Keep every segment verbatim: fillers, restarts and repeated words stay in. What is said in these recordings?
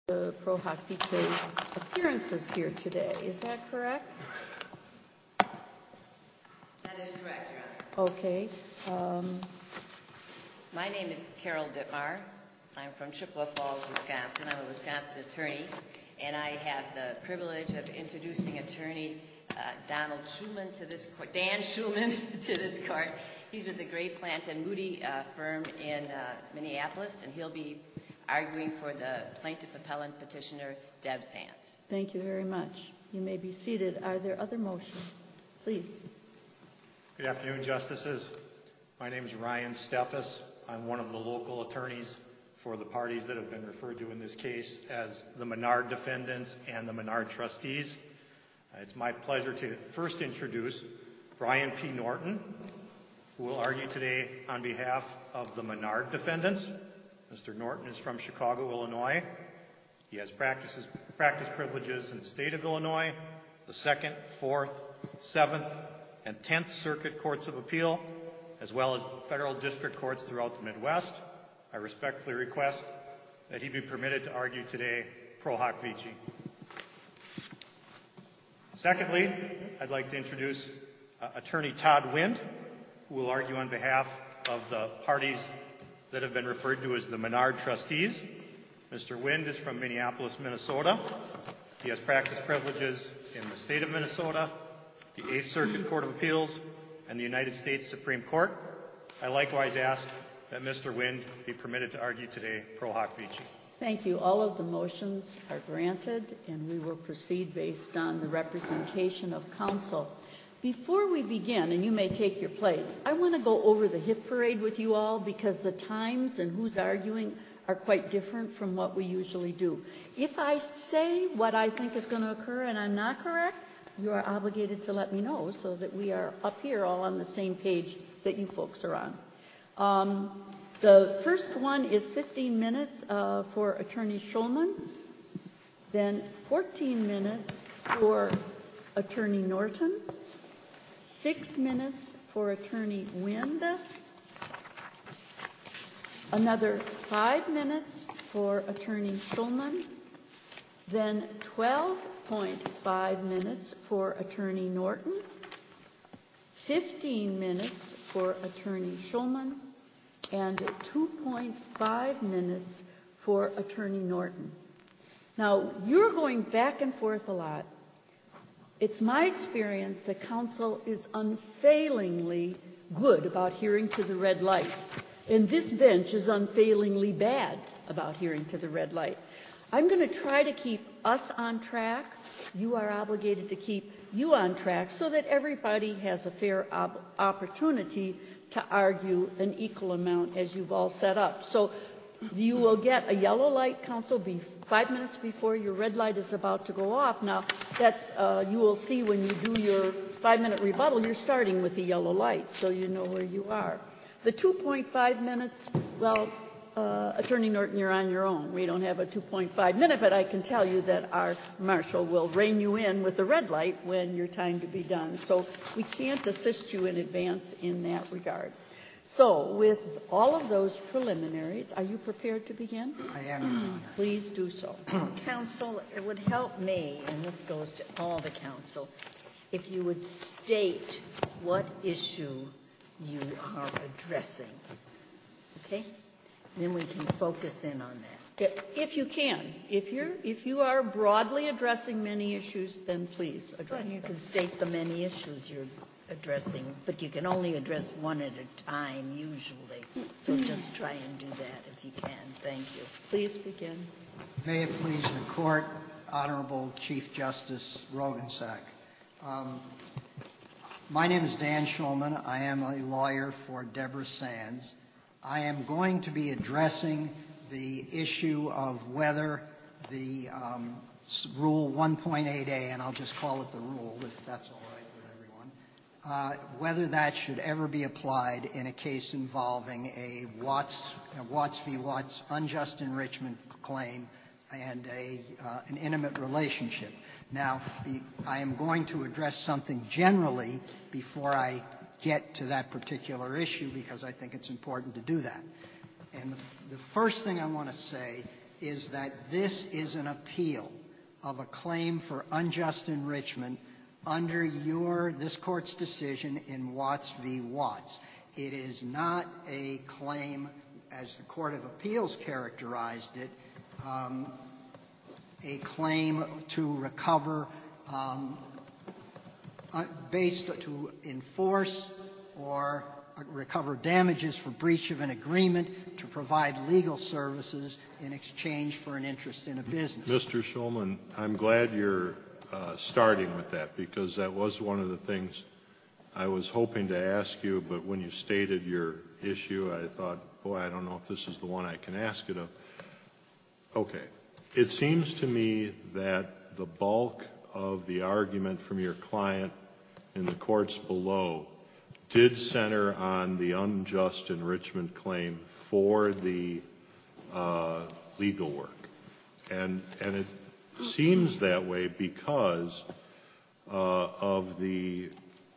the Pro Hoc Vitae appearances here today. Is that correct? That is correct, Your Honor. Okay. Um, My name is Carol Dittmar. I'm from Chippewa Falls, Wisconsin. I'm a Wisconsin attorney, and I have the privilege of introducing attorney uh, Donald Schulman to this court, Dan Schulman to this court. He's with the Gray Plant and Moody uh, firm in uh, Minneapolis, and he'll be arguing for the plaintiff appellant petitioner Deb Sands. Thank you very much. You may be seated. Are there other motions? Please. Good afternoon, Justices. My name is Ryan Steffes. I'm one of the local attorneys for the parties that have been referred to in this case as the Menard defendants and the Menard trustees. Uh, it's my pleasure to first introduce Brian P. Norton, who will argue today on behalf of the Menard defendants. Mister Norton is from Chicago, Illinois. He has practices, practice privileges in the state of Illinois, the Second, Fourth, Seventh, and Tenth Circuit Courts of Appeal, as well as federal district courts throughout the Midwest. I respectfully request that he be permitted to argue today pro hoc vici. Secondly, I'd like to introduce uh, Attorney Todd Wind, who will argue on behalf of the parties that have been referred to as the Menard trustees. Mister Wind is from Minneapolis, Minnesota. He has practice privileges in the state of Minnesota, the Eighth Circuit Court of Appeals, and the United States Supreme Court. I likewise ask that Mister Wind be permitted to argue today pro hoc vici. Thank you. All of the motions are granted, and we will proceed based on the representation of counsel. Before we begin, and you may take your place, I want to go over the hit parade with you all because the times and who's arguing are quite different from what we usually do. If I say what I think is going to occur and I'm not correct, you are obligated to let me know so that we are up here all on the same page that you folks are on. Um, the first one is fifteen minutes uh, for Attorney Schulman, then fourteen minutes for Attorney Norton, six minutes for Attorney Wind, another five minutes for Attorney Schulman, then twelve point five minutes for Attorney Norton, fifteen minutes for Attorney Schulman, and two point five minutes for Attorney Norton. Now, you're going back and forth a lot. It's my experience that counsel is unfailingly good about hearing to the red light, and this bench is unfailingly bad about hearing to the red light. I'm going to try to keep us on track. You are obligated to keep you on track so that everybody has a fair op- opportunity to argue an equal amount as you've all set up. So you will get a yellow light, counsel, be five minutes before your red light is about to go off. Now, that's uh, you will see when you do your five-minute rebuttal, you're starting with the yellow light, so you know where you are. The two point five minutes, well, uh, Attorney Norton, you're on your own. We don't have a two point five minute, but I can tell you that our marshal will rein you in with the red light when your time to be done. So we can't assist you in advance in that regard. So with all of those preliminaries, are you prepared to begin? I am. Please do so. Counsel, it would help me, and this goes to all the counsel, if you would state what issue you are addressing. Okay? Then we can focus in on that. If, if you can. If you're if you are broadly addressing many issues, then please address Well, you them. can state the many issues you're addressing, but you can only address one at a time usually. So just try and do that if you can. Thank you. Please begin. May it please the Court, Honorable Chief Justice Rogensack. Um, my name is Dan Schulman. I am a lawyer for Deborah Sands. I am going to be addressing the issue of whether the um, Rule one point eight A, and I'll just call it the rule if that's all right with everyone, uh, whether that should ever be applied in a case involving a Watts, a Watts v. Watts unjust enrichment claim and a, uh, an intimate relationship. Now, the, I am going to address something generally before I get to that particular issue because I think it's important to do that. And the, the first thing I want to say is that this is an appeal of a claim for unjust enrichment under your this court's decision in Watts v. Watts. It is not a claim, as the Court of Appeals characterized it, um, a claim to recover um, uh, based to enforce or recover damages for breach of an agreement to provide legal services in exchange for an interest in a business. Mister Shulman, I'm glad you're uh, starting with that, because that was one of the things I was hoping to ask you, but when you stated your issue, I thought, boy, I don't know if this is the one I can ask it of. Okay. It seems to me that the bulk of the argument from your client in the courts below did center on the unjust enrichment claim for the uh, legal work. And, and it seems that way because uh, of the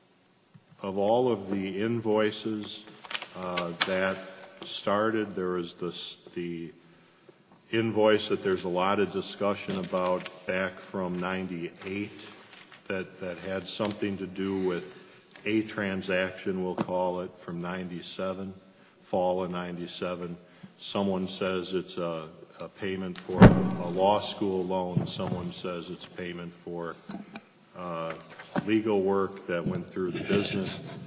of all of the invoices uh, that started. There was this, the invoice that there's a lot of discussion about back from ninety-eight that, that had something to do with a transaction, we'll call it, from ninety-seven, fall of ninety-seven. Someone says it's a, a payment for a law school loan. Someone says it's payment for uh, legal work that went through the business.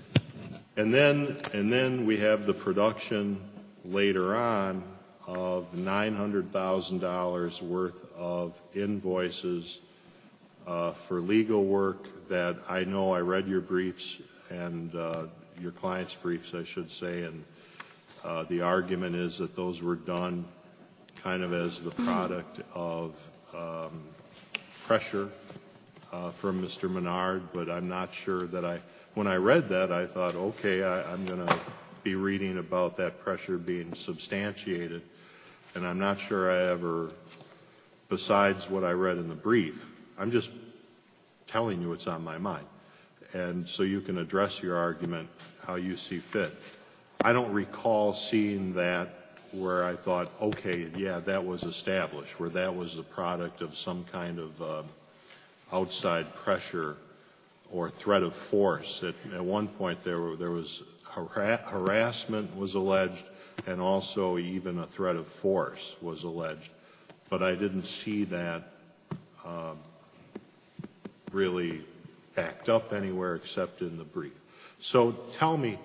And then, and then we have the production later on of nine hundred thousand dollars worth of invoices uh, for legal work that I know I read your briefs and uh, your client's briefs, I should say, and uh, the argument is that those were done kind of as the product of um, pressure uh, from Mister Menard, but I'm not sure that I, when I read that, I thought, okay, I, I'm going to be reading about that pressure being substantiated, and I'm not sure I ever, besides what I read in the brief, I'm just telling you what's on my mind. And so you can address your argument how you see fit. I don't recall seeing that where I thought, okay, yeah, that was established, where that was the product of some kind of uh, outside pressure or threat of force. At, at one point there, were, there was har- harassment was alleged, and also even a threat of force was alleged. But I didn't see that uh, really backed up anywhere except in the brief. So tell me,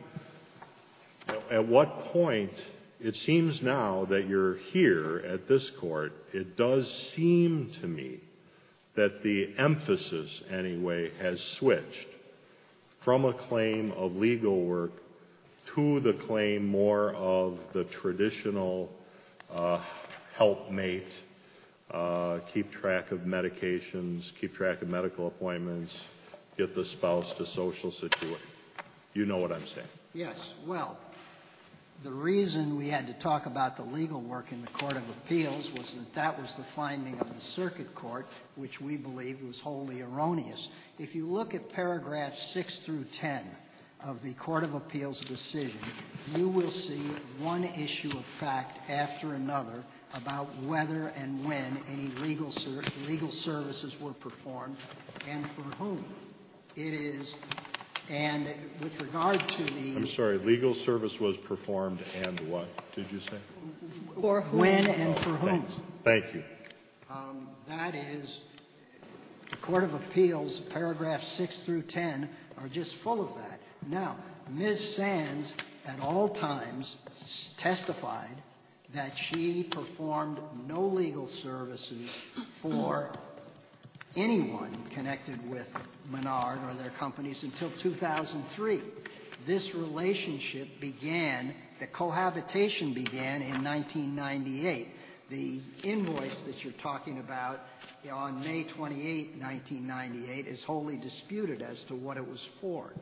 at what point, it seems now that you're here at this court, it does seem to me that the emphasis, anyway, has switched from a claim of legal work to the claim more of the traditional uh, helpmate, uh, keep track of medications, keep track of medical appointments, get the spouse to social situation. You know what I'm saying. Yes. Well, the reason we had to talk about the legal work in the Court of Appeals was that that was the finding of the Circuit Court, which we believed was wholly erroneous. If you look at paragraphs six through ten of the Court of Appeals decision, you will see one issue of fact after another about whether and when any legal ser- legal services were performed and for whom. It is, and with regard to the... I'm sorry, legal service was performed and what did you say? For whom? When and oh, for whom. Thanks. Thank you. Um, that is, the Court of Appeals, paragraphs six through ten, are just full of that. Now, Miz Sands at all times testified that she performed no legal services for anyone connected with Menard or their companies until two thousand three. This relationship began, the cohabitation began in nineteen ninety-eight. The invoice that you're talking about on May twenty-eighth, nineteen ninety-eight is wholly disputed as to what it was for.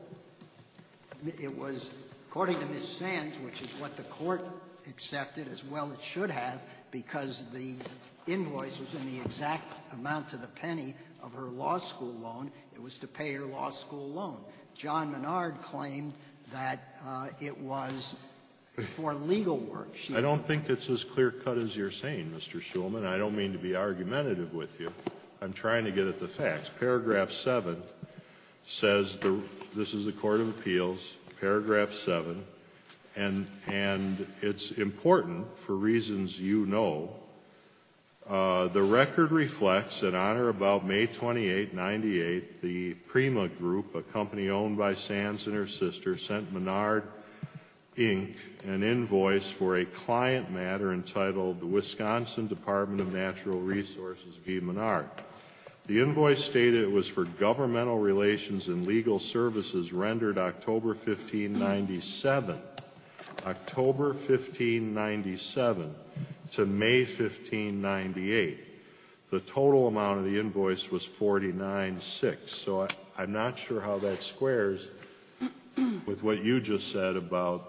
It was, according to Miz Sands, which is what the court accepted, as well it should have, because the invoice was in the exact amount to the penny of her law school loan. It was to pay her law school loan. John Menard claimed that uh, it was for legal work. She I don't think it's as clear-cut as you're saying, Mister Schulman. I don't mean to be argumentative with you. I'm trying to get at the facts. Paragraph seven says the, this is the Court of Appeals, paragraph seven, and, and it's important for reasons you know. Uh, the record reflects that on or about May twenty-eighth, ninety-eight, the Prima Group, a company owned by Sands and her sister, sent Menard, Incorporated an invoice for a client matter entitled the Wisconsin Department of Natural Resources v. Menard. The invoice stated it was for governmental relations and legal services rendered October fifteenth, ninety-seven. October fifteenth, ninety-seven to May fifteenth, ninety-eight. The total amount of the invoice was forty-nine thousand six hundred dollars. So I, I'm not sure how that squares with what you just said about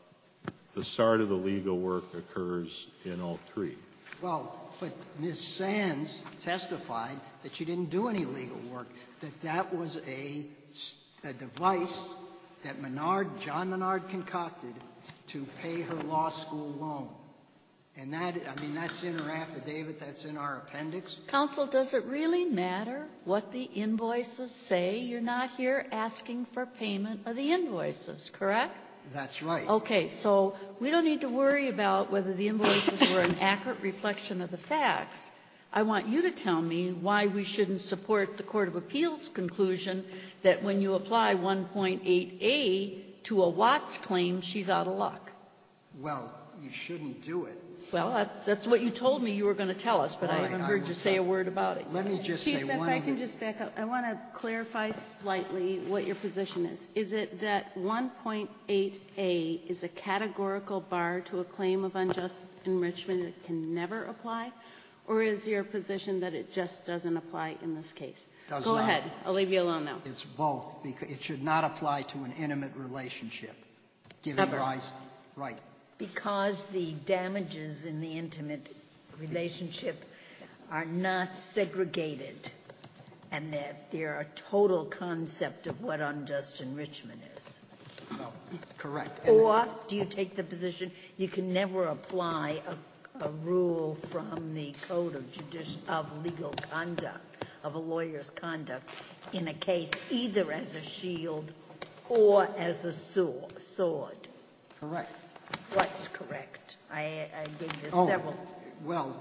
the start of the legal work occurs in oh three. Well, but Miz Sands testified that she didn't do any legal work, that that was a, a device that Menard, John Menard concocted to pay her law school loan. And that, I mean, that's in her affidavit, that's in our appendix. Counsel, does it really matter what the invoices say? You're not here asking for payment of the invoices, correct? That's right. Okay, so we don't need to worry about whether the invoices were an accurate reflection of the facts. I want you to tell me why we shouldn't support the Court of Appeals conclusion that when you apply one point eight A to a Watts claim, she's out of luck. Well, you shouldn't do it. Well, that's, that's what you told me you were going to tell us, but All I right, haven't I heard will you say tell- a word about it. Let me just Chief, say if one I of can the- just back up, I want to clarify slightly what your position is. Is it that one point eight A is a categorical bar to a claim of unjust enrichment that can never apply? Or is your position that it just doesn't apply in this case? Does Go not. ahead. I'll leave you alone now. It's both, because it should not apply to an intimate relationship, giving Ever. rise, right. Because the damages in the intimate relationship are not segregated, and that they're a total concept of what unjust enrichment is. No, correct. And Or do you take the position you can never apply a, a rule from the Code of Judici- of Legal Conduct, of a lawyer's conduct, in a case either as a shield or as a sword? sword. correct. What's correct? I, I gave you Oh, several. well,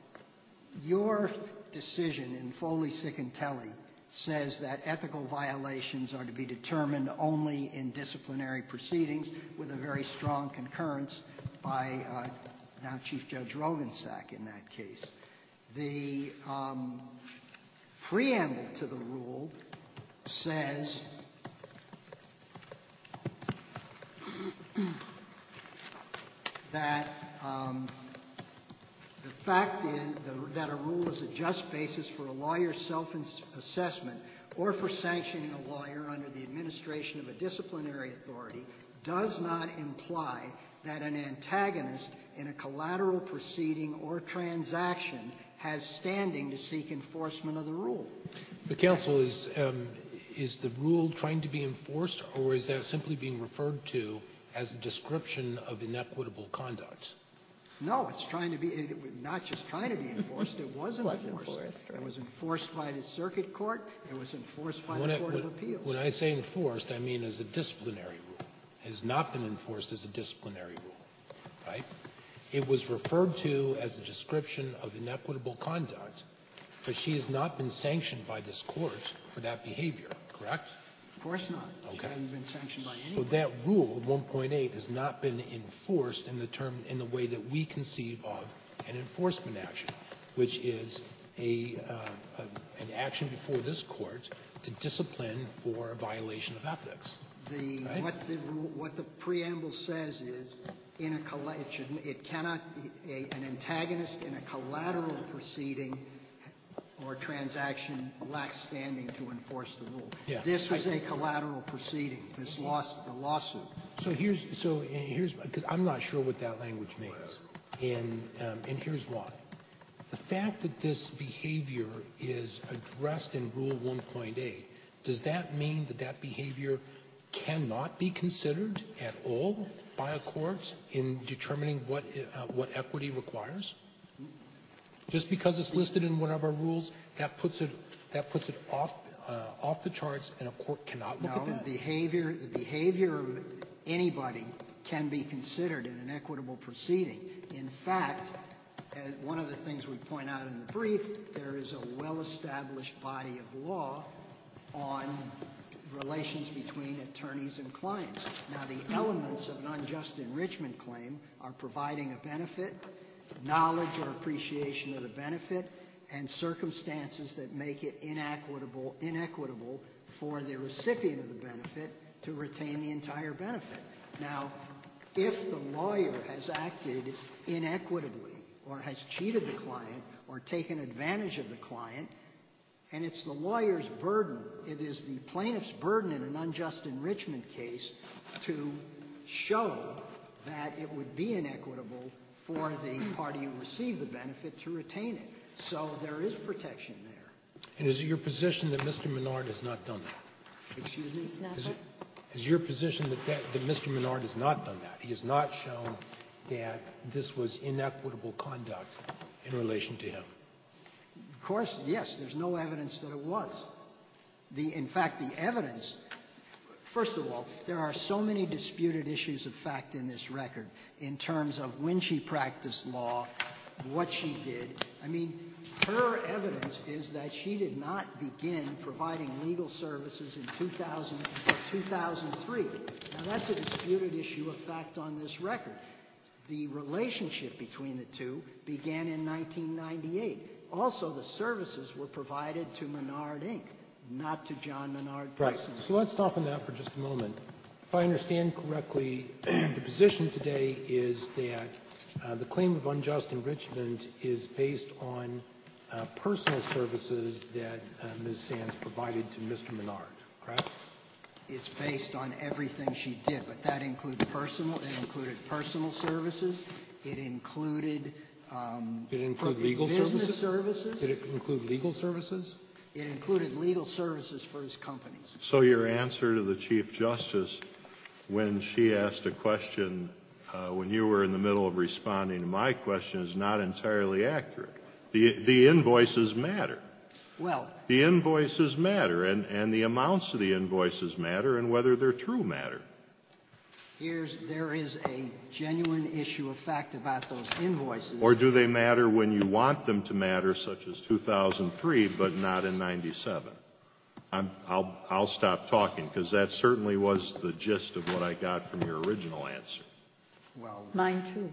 your decision in Foley, Sicantelli says that ethical violations are to be determined only in disciplinary proceedings, with a very strong concurrence by uh, now Chief Judge Rogensack in that case. The um, preamble to the rule says that um, the fact is the, that a rule is a just basis for a lawyer's self-assessment or for sanctioning a lawyer under the administration of a disciplinary authority does not imply that an antagonist in a collateral proceeding or transaction has standing to seek enforcement of the rule. The counsel is, um, is the rule trying to be enforced, or is that simply being referred to as a description of inequitable conduct? No, it's trying to be, it, not just trying to be enforced, it was Was enforced. enforced, right. It was enforced by the circuit court, it was enforced by When the I, Court when, of Appeals. when I say enforced, I mean as a disciplinary rule. It has not been enforced as a disciplinary rule, right? It was referred to as a description of inequitable conduct, but she has not been sanctioned by this court for that behavior, correct? Of course not. She Okay. hasn't been sanctioned by So anyone. that rule, one point eight, has not been enforced in the term, in the way that we conceive of an enforcement action, which is a, uh, a an action before this court to discipline for a violation of ethics. The, Right. what the ru- what the preamble says is, in a colla- it should it cannot a, an antagonist in a collateral proceeding or transaction lacks standing to enforce the rule. Yeah. This was a collateral proceeding. This loss, the lawsuit. So here's so here's because I'm not sure what that language means, and um, and here's why. The fact that this behavior is addressed in Rule one point eight, does that mean that that behavior cannot be considered at all by a court in determining what, uh, what equity requires? Just because it's listed in one of our rules, that puts it, that puts it off, uh, off the charts, and a court cannot look No, at that? the behavior, the behavior of anybody can be considered in an equitable proceeding. In fact, as one of the things we point out in the brief, there is a well-established body of law on relations between attorneys and clients. Now, the elements of an unjust enrichment claim are providing a benefit, knowledge or appreciation of the benefit, and circumstances that make it inequitable, inequitable for the recipient of the benefit to retain the entire benefit. Now, if the lawyer has acted inequitably or has cheated the client or taken advantage of the client, and it's the lawyer's burden, it is the plaintiff's burden in an unjust enrichment case to show that it would be inequitable for the party who received the benefit to retain it. So there is protection there. And is it your position that Mister Menard has not done that? Excuse me? Is it, is your position that, that, that Mister Menard has not done that? He has not shown that this was inequitable conduct in relation to him? Of course, yes. There's no evidence that it was. The, in fact, the evidence, first of all, there are so many disputed issues of fact in this record in terms of when she practiced law, what she did. I mean, her evidence is that she did not begin providing legal services in two thousand until two thousand three. Now, that's a disputed issue of fact on this record. The relationship between the two began in nineteen ninety-eight. Also, the services were provided to Menard, Incorporated, not to John Menard personally. Right. So let's stop on that for just a moment. If I understand correctly, the position today is that uh, the claim of unjust enrichment is based on uh, personal services that uh, Miz Sands provided to Mister Menard, correct? It's based on everything she did, but that included personal. It included personal services. It included um, Did it include per- legal business services? services. Did it include legal services? It included legal services for his companies. So your answer to the Chief Justice when she asked a question uh, when you were in the middle of responding to my question is not entirely accurate. The, the invoices matter. Well, The invoices matter, and, and the amounts of the invoices matter, and whether they're true matter. here's there is a genuine issue of fact about those invoices. Or do they matter when you want them to matter, such as two thousand three, but not in ninety-seven? I'm, I'll, I'll stop talking, because that certainly was the gist of what I got from your original answer. Well, Mine too.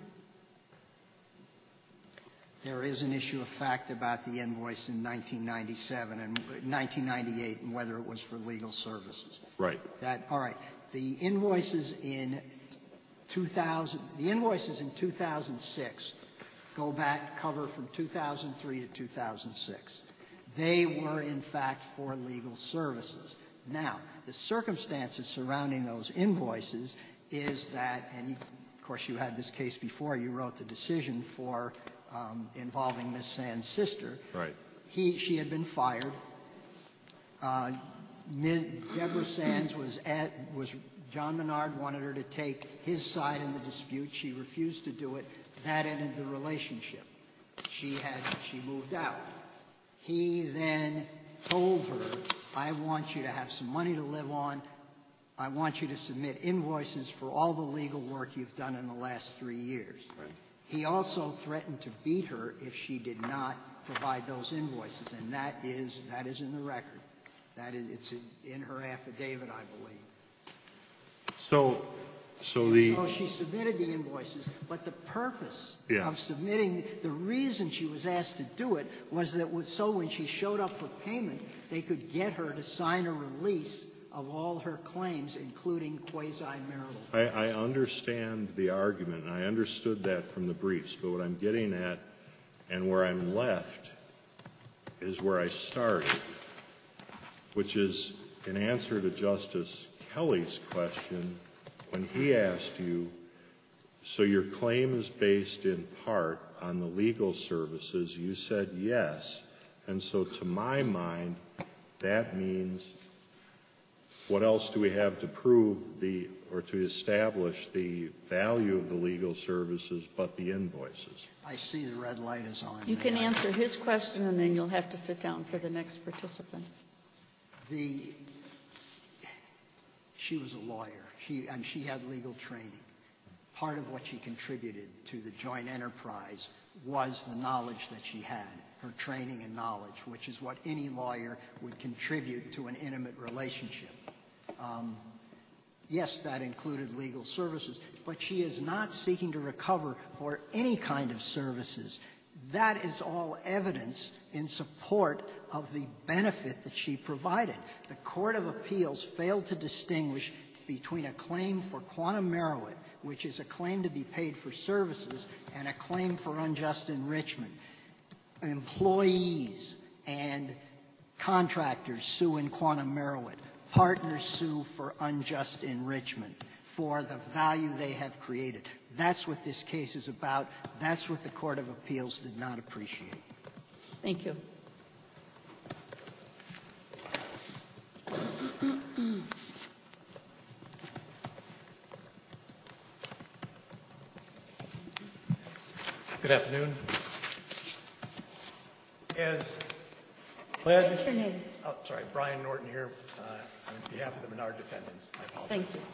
there is an issue of fact about the invoice in nineteen ninety-seven and nineteen ninety-eight and whether it was for legal services. Right. That all right. The invoices in two thousand, the invoices in two thousand six go back cover from two thousand three to two thousand six. They were in fact for legal services. Now, the circumstances surrounding those invoices is that, and you, of course you had this case before. You wrote the decision for um, involving Miss Sands' sister. Right. He, she had been fired. Uh, Miz Deborah Sands was at, was, John Menard wanted her to take his side in the dispute. She refused to do it. That ended the relationship. She had, she moved out. He then told her, I want you to have some money to live on. I want you to submit invoices for all the legal work you've done in the last three years. Right. He also threatened to beat her if she did not provide those invoices, and that is, that is in the record. That is, it's in her affidavit, I believe. So, so the So she submitted the invoices, but the purpose Yeah. of submitting, the reason she was asked to do it was that was so when she showed up for payment, they could get her to sign a release of all her claims, including quasi-marital. I, I understand the argument, and I understood that from the briefs, but what I'm getting at and where I'm left is where I started, which is in answer to Justice Kelly's question when he asked you, so your claim is based in part on the legal services, you said yes. And so to my mind, that means what else do we have to prove the, or to establish the value of the legal services but the invoices? I see the red light is on. You May can I- answer his question, and then you'll have to sit down for the next participant. The, she was a lawyer. She, and she had legal training. Part of what she contributed to the joint enterprise was the knowledge that she had, her training and knowledge, which is what any lawyer would contribute to an intimate relationship. Um, yes, that included legal services, but she is not seeking to recover for any kind of services. That is all evidence in support of the benefit that she provided. The Court of Appeals failed to distinguish between a claim for quantum merit, which is a claim to be paid for services, and a claim for unjust enrichment. Employees and contractors sue in quantum merit. Partners sue for unjust enrichment for the value they have created. That's what this case is about. That's what the Court of Appeals did not appreciate. Thank you. Good afternoon. As pled, What's your name? oh, sorry, Brian Norton here uh, on behalf of the Menard defendants. I apologize. Thank you.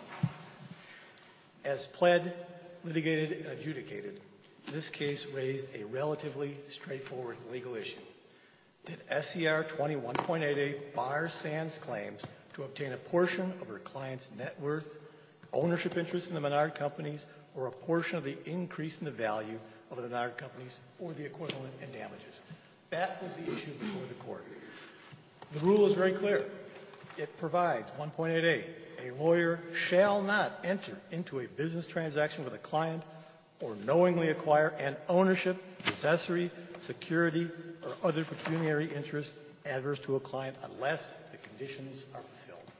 As pled, litigated, and adjudicated, this case raised a relatively straightforward legal issue. Did S C R twenty-one point eight eight bar Sands' claims to obtain a portion of her client's net worth, ownership interest in the Menard companies, or a portion of the increase in the value of the Menard companies, or the equivalent in damages? That was the issue before the court. The rule is very clear. It provides one point eight eight. A lawyer shall not enter into a business transaction with a client or knowingly acquire an ownership, possessory, security, or other pecuniary interest adverse to a client unless the conditions are fulfilled.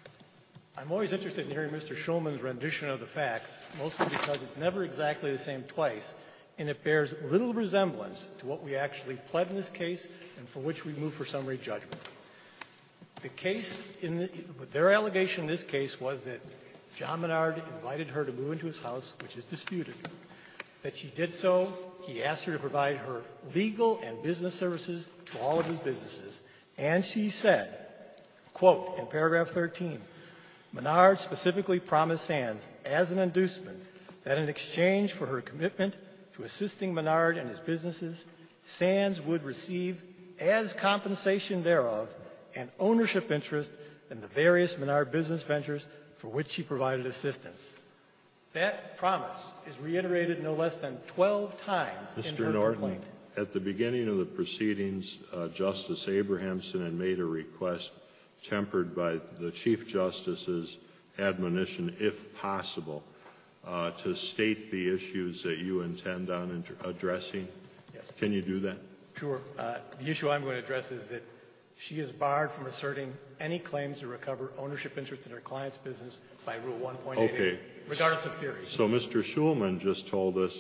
I'm always interested in hearing Mister Schulman's rendition of the facts, mostly because it's never exactly the same twice, and it bears little resemblance to what we actually pled in this case and for which we moved for summary judgment. The case, in the, their allegation in this case was that John Menard invited her to move into his house, which is disputed. That she did so, he asked her to provide her legal and business services to all of his businesses, and she said, quote, in paragraph thirteen, Menard specifically promised Sands as an inducement that in exchange for her commitment to assisting Menard and his businesses, Sands would receive, as compensation thereof, an ownership interest in the various Menard business ventures for which she provided assistance. That promise is reiterated no less than twelve times in Mister her Norton, complaint. at the beginning of the proceedings, uh, Justice Abrahamson had made a request tempered by the Chief Justice's admonition, if possible, uh, to state the issues that you intend on inter- addressing. Yes. Can you do that? Sure. Uh, the issue I'm going to address is that she is barred from asserting any claims to recover ownership interest in her client's business by Rule one point eight eight, Okay. regardless of theory. So Mister Schulman just told us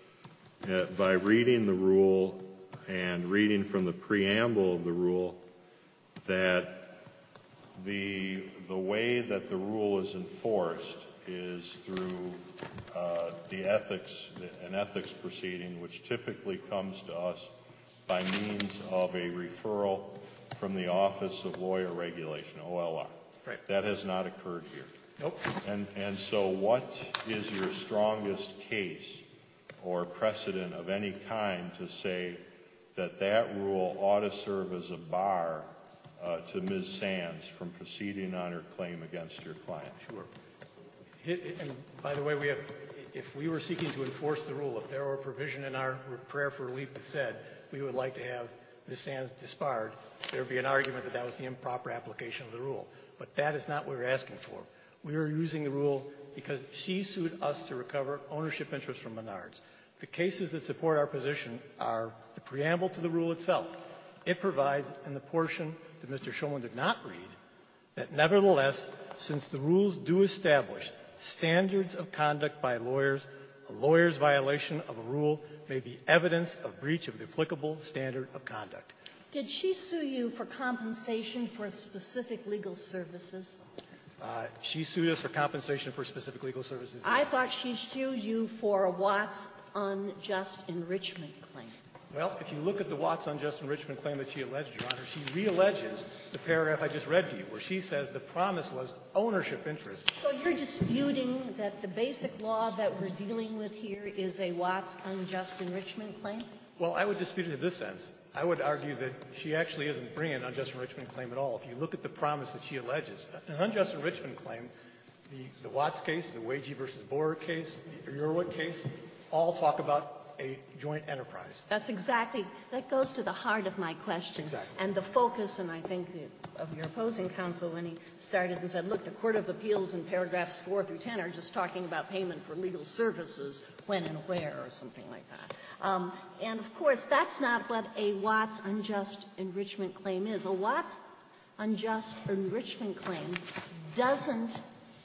that by reading the rule and reading from the preamble of the rule that the the way that the rule is enforced is through uh, the ethics, an ethics proceeding, which typically comes to us by means of a referral from the Office of Lawyer Regulation, O L R. Right. That has not occurred here. Nope. And, and so what is your strongest case or precedent of any kind to say that that rule ought to serve as a bar uh, to Miz Sands from proceeding on her claim against your client? Sure. And by the way, we have, if we were seeking to enforce the rule, if there were a provision in our prayer for relief that said we would like to have Miz Sands disbarred, there would be an argument that that was the improper application of the rule. But that is not what we're asking for. We are using the rule because she sued us to recover ownership interest from Menards. The cases that support our position are the preamble to the rule itself. It provides, in the portion that Mister Schulman did not read, that nevertheless, since the rules do establish standards of conduct by lawyers, a lawyer's violation of a rule may be evidence of breach of the applicable standard of conduct. Did she sue you for compensation for specific legal services? Uh, she sued us for compensation for specific legal services. I thought she sued you for a Watts unjust enrichment claim. Well, if you look at the Watts unjust enrichment claim that she alleged, Your Honor, she realleges the paragraph I just read to you, where she says the promise was ownership interest. So you're disputing that the basic law that we're dealing with here is a Watts unjust enrichment claim? Well, I would dispute it in this sense. I would argue that she actually isn't bringing an unjust enrichment claim at all. If you look at the promise that she alleges, an unjust enrichment claim, the, the Watts case, the Wagee versus Borer case, the Urwick case, all talk about a joint enterprise. That's exactly, that goes to the heart of my question. Exactly. And the focus, and I think of your opposing counsel when he started and said, look, the Court of Appeals in paragraphs four through ten are just talking about payment for legal services, when and where, or something like that. Um, and of course, that's not what a Watts unjust enrichment claim is. A Watts unjust enrichment claim doesn't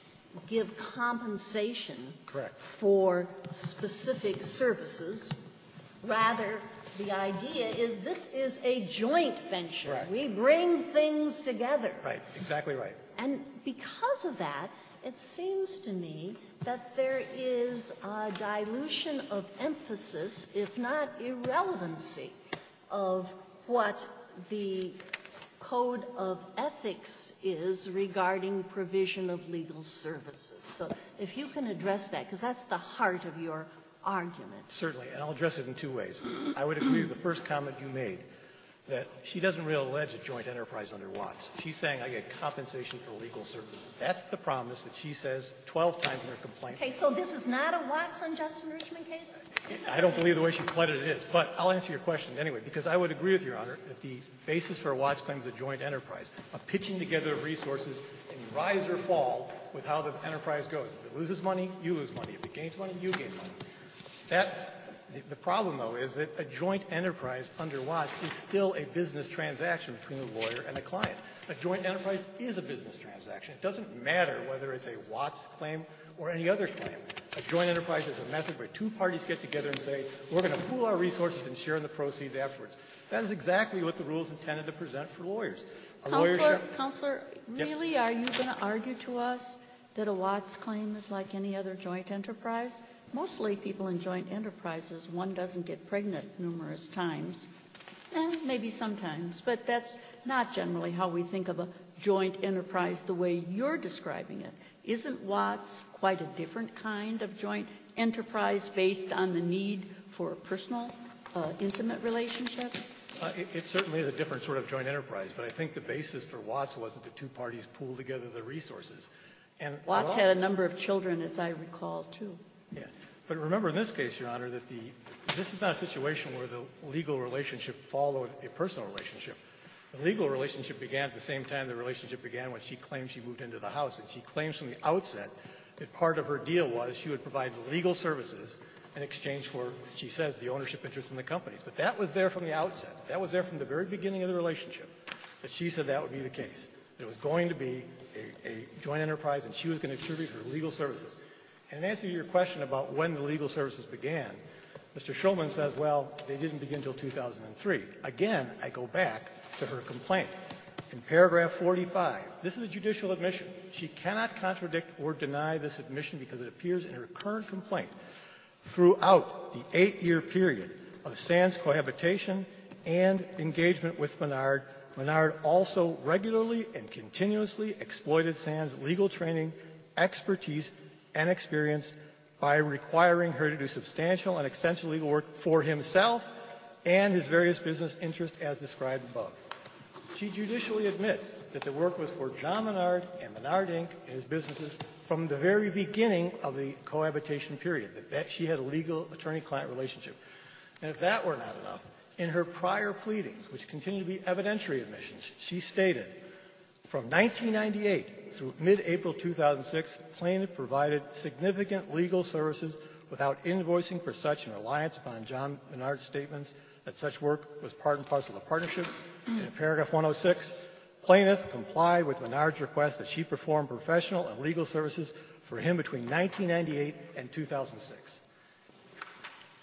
give compensation Correct. for specific services. Rather, the idea is this is a joint venture. Right. We bring things together. Right. Exactly right. And because of that, it seems to me that there is a dilution of emphasis, if not irrelevancy, of what the Code of Ethics is regarding provision of legal services. So if you can address that, because that's the heart of your argument. Certainly, and I'll address it in two ways. I would agree with the first comment you made, that she doesn't really allege a joint enterprise under Watts. She's saying I get compensation for legal services. That's the promise that she says twelve times in her complaint. Okay, so this is not a Watts unjust enrichment case? I don't believe the way she pled it is, but I'll answer your question anyway, because I would agree with Your Honor that the basis for a Watts claim is a joint enterprise, a pitching together of resources, and you rise or fall with how the enterprise goes. If it loses money, you lose money. If it gains money, you gain money. That The, the problem, though, is that a joint enterprise under Watts is still a business transaction between the lawyer and the client. A joint enterprise is a business transaction. It doesn't matter whether it's a Watts claim or any other claim. A joint enterprise is a method where two parties get together and say, we're going to pool our resources and share in the proceeds afterwards. That is exactly what the rules intended to present for lawyers. A lawyer Counselor, shall- Counselor, really, Yep. are you going to argue to us that a Watts claim is like any other joint enterprise? Mostly people in joint enterprises, one doesn't get pregnant numerous times, and maybe sometimes, but that's not generally how we think of a joint enterprise the way you're describing it. Isn't Watts quite a different kind of joint enterprise based on the need for a personal, uh, intimate relationship? Uh, it, it certainly is a different sort of joint enterprise, but I think the basis for Watts was that the two parties pooled together the resources. And Watts had a number of children, as I recall, too. Yeah. But remember in this case, Your Honor, that the this is not a situation where the legal relationship followed a personal relationship. The legal relationship began at the same time the relationship began when she claimed she moved into the house. And she claims from the outset that part of her deal was she would provide legal services in exchange for, she says, the ownership interest in the companies. But that was there from the outset. That was there from the very beginning of the relationship, that she said that would be the case. That it was going to be a, a joint enterprise and she was going to contribute her legal services. And in answer to your question about when the legal services began, Mister Schulman says, well, they didn't begin until two thousand three. Again, I go back to her complaint. In paragraph forty-five, this is a judicial admission. She cannot contradict or deny this admission because it appears in her current complaint. Throughout the eight-year period of Sands cohabitation and engagement with Menard, Menard also regularly and continuously exploited Sands' legal training, expertise, and experience by requiring her to do substantial and extensive legal work for himself and his various business interests as described above. She judicially admits that the work was for John Menard and Menard, Incorporated and his businesses from the very beginning of the cohabitation period, that, that she had a legal attorney-client relationship. And if that were not enough, in her prior pleadings, which continue to be evidentiary admissions, she stated, from nineteen ninety-eight through mid-April two thousand six, plaintiff provided significant legal services without invoicing for such in reliance upon John Menard's statements that such work was part and parcel of the partnership. And in paragraph one oh six, plaintiff complied with Menard's request that she perform professional and legal services for him between nineteen ninety-eight and two thousand six.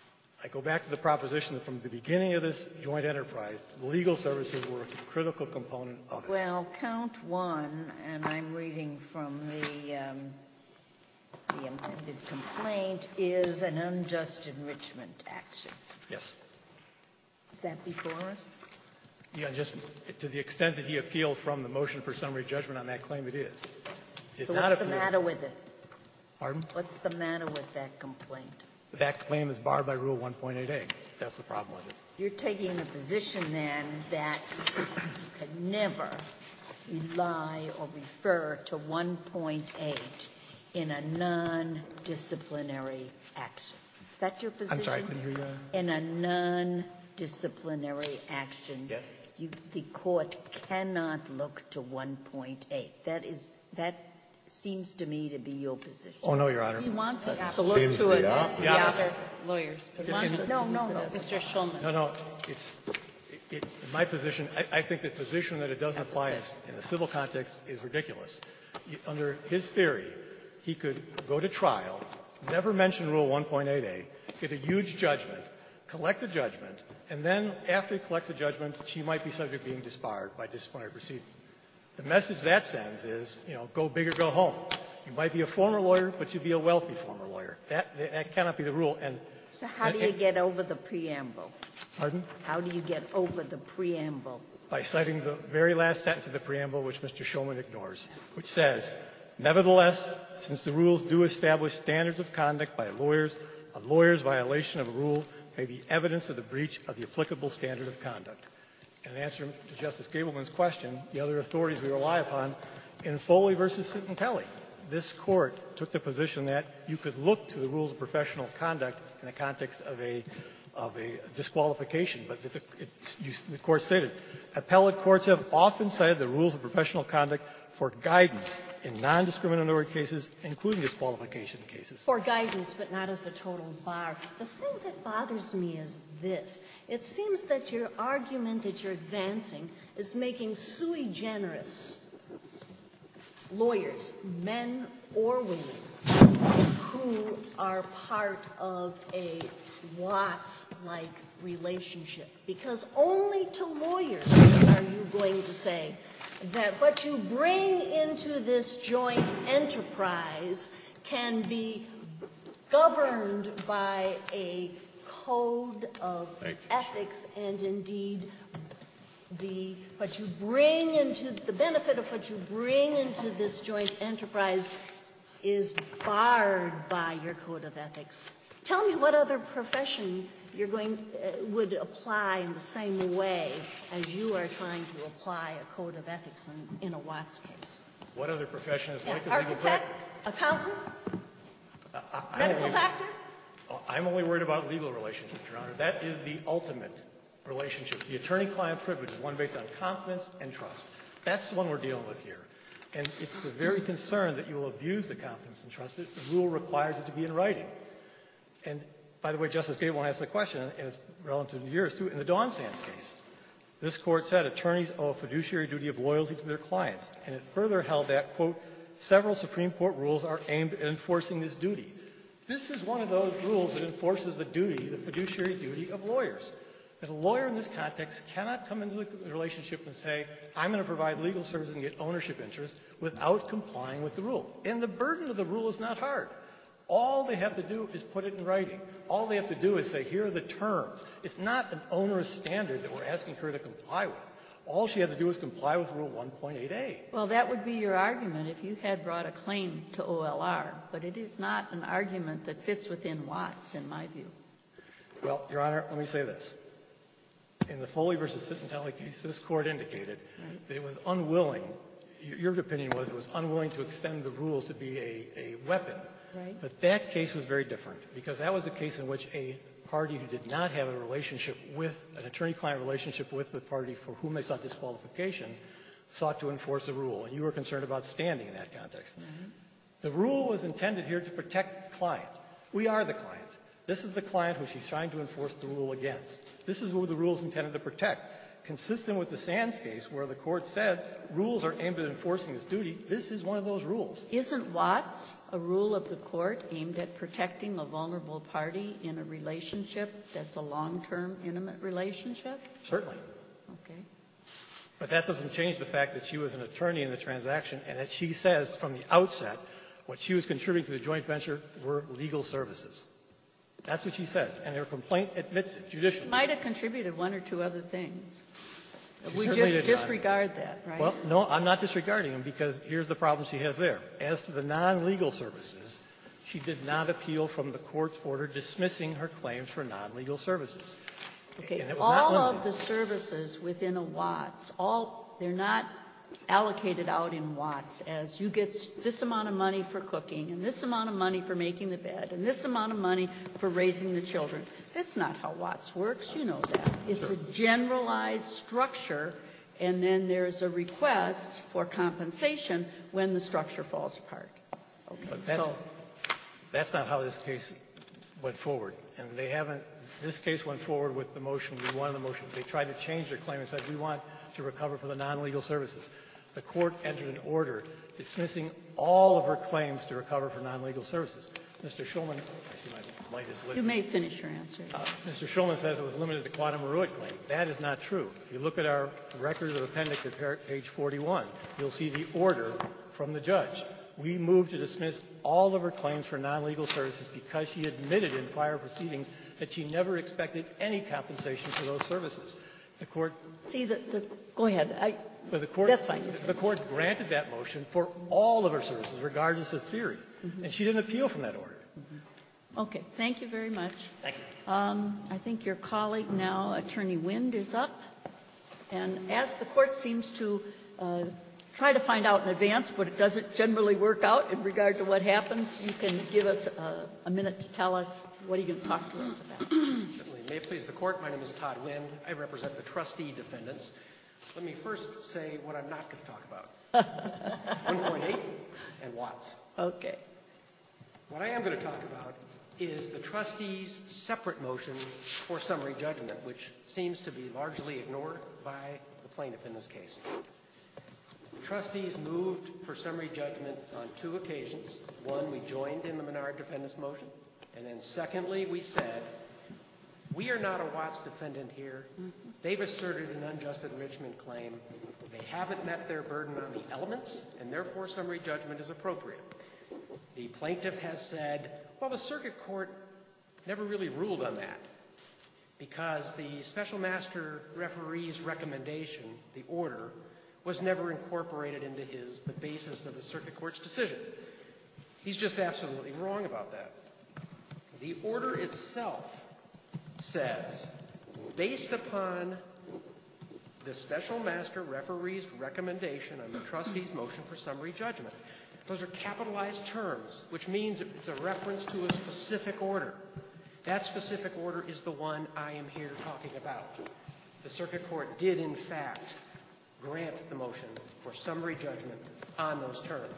I go back to the proposition that from the beginning of this joint enterprise, legal services were a critical component of it. Well, count one, and I'm reading from the, um, the amended complaint, is an unjust enrichment action. Yes. Is that before us? Yeah, just to the extent that he appealed from the motion for summary judgment on that claim, it is. Did So not what's the appeal. matter with it? Pardon? What's the matter with that complaint? That claim is barred by Rule one point eight A. That's the problem with it. You're taking the position then that you can never rely or refer to one point eight in a non-disciplinary action. Is that your position? I'm sorry, I couldn't hear you. In a non-disciplinary action, Yes. you, the court cannot look to one point eight. That is that seems to me to be your position. Oh, no, Your Honor. He wants us to look Seems to the it. opposite. The Yeah. other Lawyers. He wants us No, to no, use it no. as- Mister Schulman. No, no. It's, it, it, in my position, I, I think the position that it doesn't apply in, in the civil context is ridiculous. You, under his theory, he could go to trial, never mention Rule one point eight A, get a huge judgment, collect the judgment, and then after he collects the judgment, she might be subject to being disbarred by disciplinary proceedings. The message that sends is, you know, go big or go home. You might be a former lawyer, but you'd be a wealthy former lawyer. That, that cannot be the rule. And So how do you get over the preamble? Pardon? How do you get over the preamble? By citing the very last sentence of the preamble, which Mister Shulman ignores, which says, nevertheless, since the rules do establish standards of conduct by lawyers, a lawyer's violation of a rule may be evidence of the breach of the applicable standard of conduct. And in answer to Justice Gableman's question, the other authorities we rely upon, in Foley versus Sintelli, this court took the position that you could look to the rules of professional conduct in the context of a of a disqualification, but the, it, you, the court stated, appellate courts have often cited the rules of professional conduct for guidance in non-discriminatory cases, including disqualification cases. For guidance, but not as a total bar. The thing that bothers me is this. It seems that your argument that you're advancing is making sui generis lawyers, men or women, who are part of a Watts-like relationship. Because only to lawyers are you going to say that what you bring into this joint enterprise can be governed by a code of ethics, and indeed the what you bring into the benefit of what you bring into this joint enterprise is barred by your code of ethics. Tell me what other profession you're going uh, would apply in the same way as you are trying to apply a code of ethics in, in a Watts case. What other profession is Yeah, like a legal architect, practice? accountant, I- I- I'm medical only- doctor. Oh, I'm only worried about legal relationships, Your Honor. That is the ultimate relationship. The attorney-client privilege is one based on confidence and trust. That's the one we're dealing with here. And it's the very concern that you will abuse the confidence and trust. The rule requires it to be in writing. And, by the way, Justice Gableman asked the question, and it's relative to yours, too. In the Dawn Sands case, this court said attorneys owe a fiduciary duty of loyalty to their clients. And it further held that, quote, several Supreme Court rules are aimed at enforcing this duty. This is one of those rules that enforces the duty, the fiduciary duty of lawyers. That a lawyer in this context cannot come into the relationship and say, I'm going to provide legal services and get ownership interest without complying with the rule. And the burden of the rule is not hard. All they have to do is put it in writing. All they have to do is say, here are the terms. It's not an onerous standard that we're asking her to comply with. All she had to do was comply with Rule one point eight A. Well, that would be your argument if you had brought a claim to O L R, but it is not an argument that fits within Watts, in my view. Well, Your Honor, let me say this. In the Foley versus Sintelli case, this court indicated right. that it was unwilling, your opinion was it was unwilling to extend the rules to be a, a weapon. Right. But that case was very different because that was a case in which a party who did not have a relationship with, an attorney-client relationship with the party for whom they sought disqualification, sought to enforce a rule. And you were concerned about standing in that context. Mm-hmm. The rule was intended here to protect the client. We are the client. This is the client who she's trying to enforce the rule against. This is who the rule is intended to protect. consistent with the Sands case where the court said rules are aimed at enforcing this duty, this is one of those rules. Isn't Watts a rule of the court aimed at protecting a vulnerable party in a relationship that's a long-term, intimate relationship? Certainly. Okay. But that doesn't change the fact that she was an attorney in the transaction and that she says from the outset what she was contributing to the joint venture were legal services. That's what she says, and her complaint admits it judicially. She might have contributed one or two other things. She we certainly just did not. disregard that, right? Well, no, I'm not disregarding them because here's the problem she has there. As to the non-legal services, she did not appeal from the court's order dismissing her claims for non-legal services. Okay, And it was all not of limited. the services within a Watts, all they're not allocated out in Watts as you get this amount of money for cooking and this amount of money for making the bed and this amount of money for raising the children. That's not how Watts works. You know that. It's Sure. a generalized structure, and then there's a request for compensation when the structure falls apart. Okay, But that's, so that's not how this case went forward. And they haven't, this case went forward with the motion, we wanted the motion. They tried to change their claim and said, we want to recover for the non-legal services. The court entered an order dismissing all of her claims to recover for non-legal services. Mister Schulman, I see my light is lit. you may finish your answer. Uh, Mister Schulman says it was limited to quantum heroic claim. That is not true. If you look at our record of appendix at par- page forty-one, you'll see the order from the judge. We moved to dismiss all of her claims for non-legal services because she admitted in prior proceedings that she never expected any compensation for those services. The court. See, the, the, go ahead. I, But the court, That's fine. the court granted that motion for all of her services, regardless of theory, mm-hmm. and she didn't appeal from that order. Mm-hmm. Okay, thank you very much. Thank you. Um, I think your colleague now, Attorney Wind, is up. And as the court seems to uh, try to find out in advance, but it doesn't generally work out in regard to what happens, you can give us a, a minute to tell us what are you going to talk to us about. Certainly. May it please the court, my name is Todd Wind. I represent the trustee defendants. Let me first say what I'm not going to talk about. one point eight and Watts. Okay. What I am going to talk about is the trustee's separate motion for summary judgment, which seems to be largely ignored by the plaintiff in this case. The trustees moved for summary judgment on two occasions. One, we joined in the Menard defendant's motion. And then secondly, we said, we are not a Watts defendant here. They've asserted an unjust enrichment claim. They haven't met their burden on the elements, and therefore summary judgment is appropriate. The plaintiff has said, well, the circuit court never really ruled on that because the special master referee's recommendation, the order, was never incorporated into his, the basis of the circuit court's decision. He's just absolutely wrong about that. The order itself says, based upon the special master referee's recommendation on the trustee's motion for summary judgment, those are capitalized terms, which means it's a reference to a specific order. That specific order is the one I am here talking about. The circuit court did, in fact, grant the motion for summary judgment on those terms.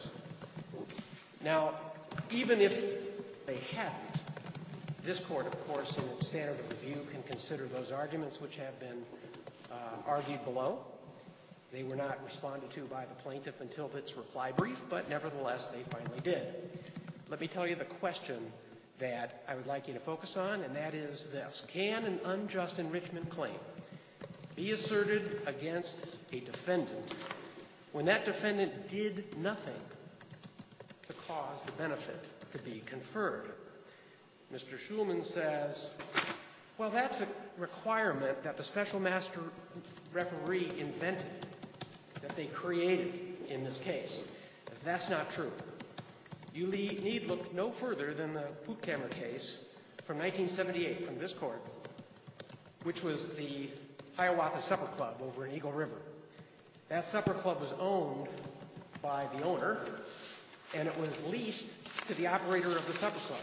Now, even if they hadn't, this court, of course, in its standard of review, can consider those arguments which have been uh, argued below. They were not responded to by the plaintiff until its reply brief, but nevertheless, they finally did. Let me tell you the question that I would like you to focus on, and that is this. Can an unjust enrichment claim be asserted against a defendant when that defendant did nothing to cause the benefit to be conferred? Mister Schulman says, well, that's a requirement that the special master referee invented, that they created in this case. That's not true. You need look no further than the Puttkammer case from nineteen seventy-eight from this court, which was the Hiawatha Supper Club over in Eagle River. That supper club was owned by the owner, and it was leased to the operator of the supper club.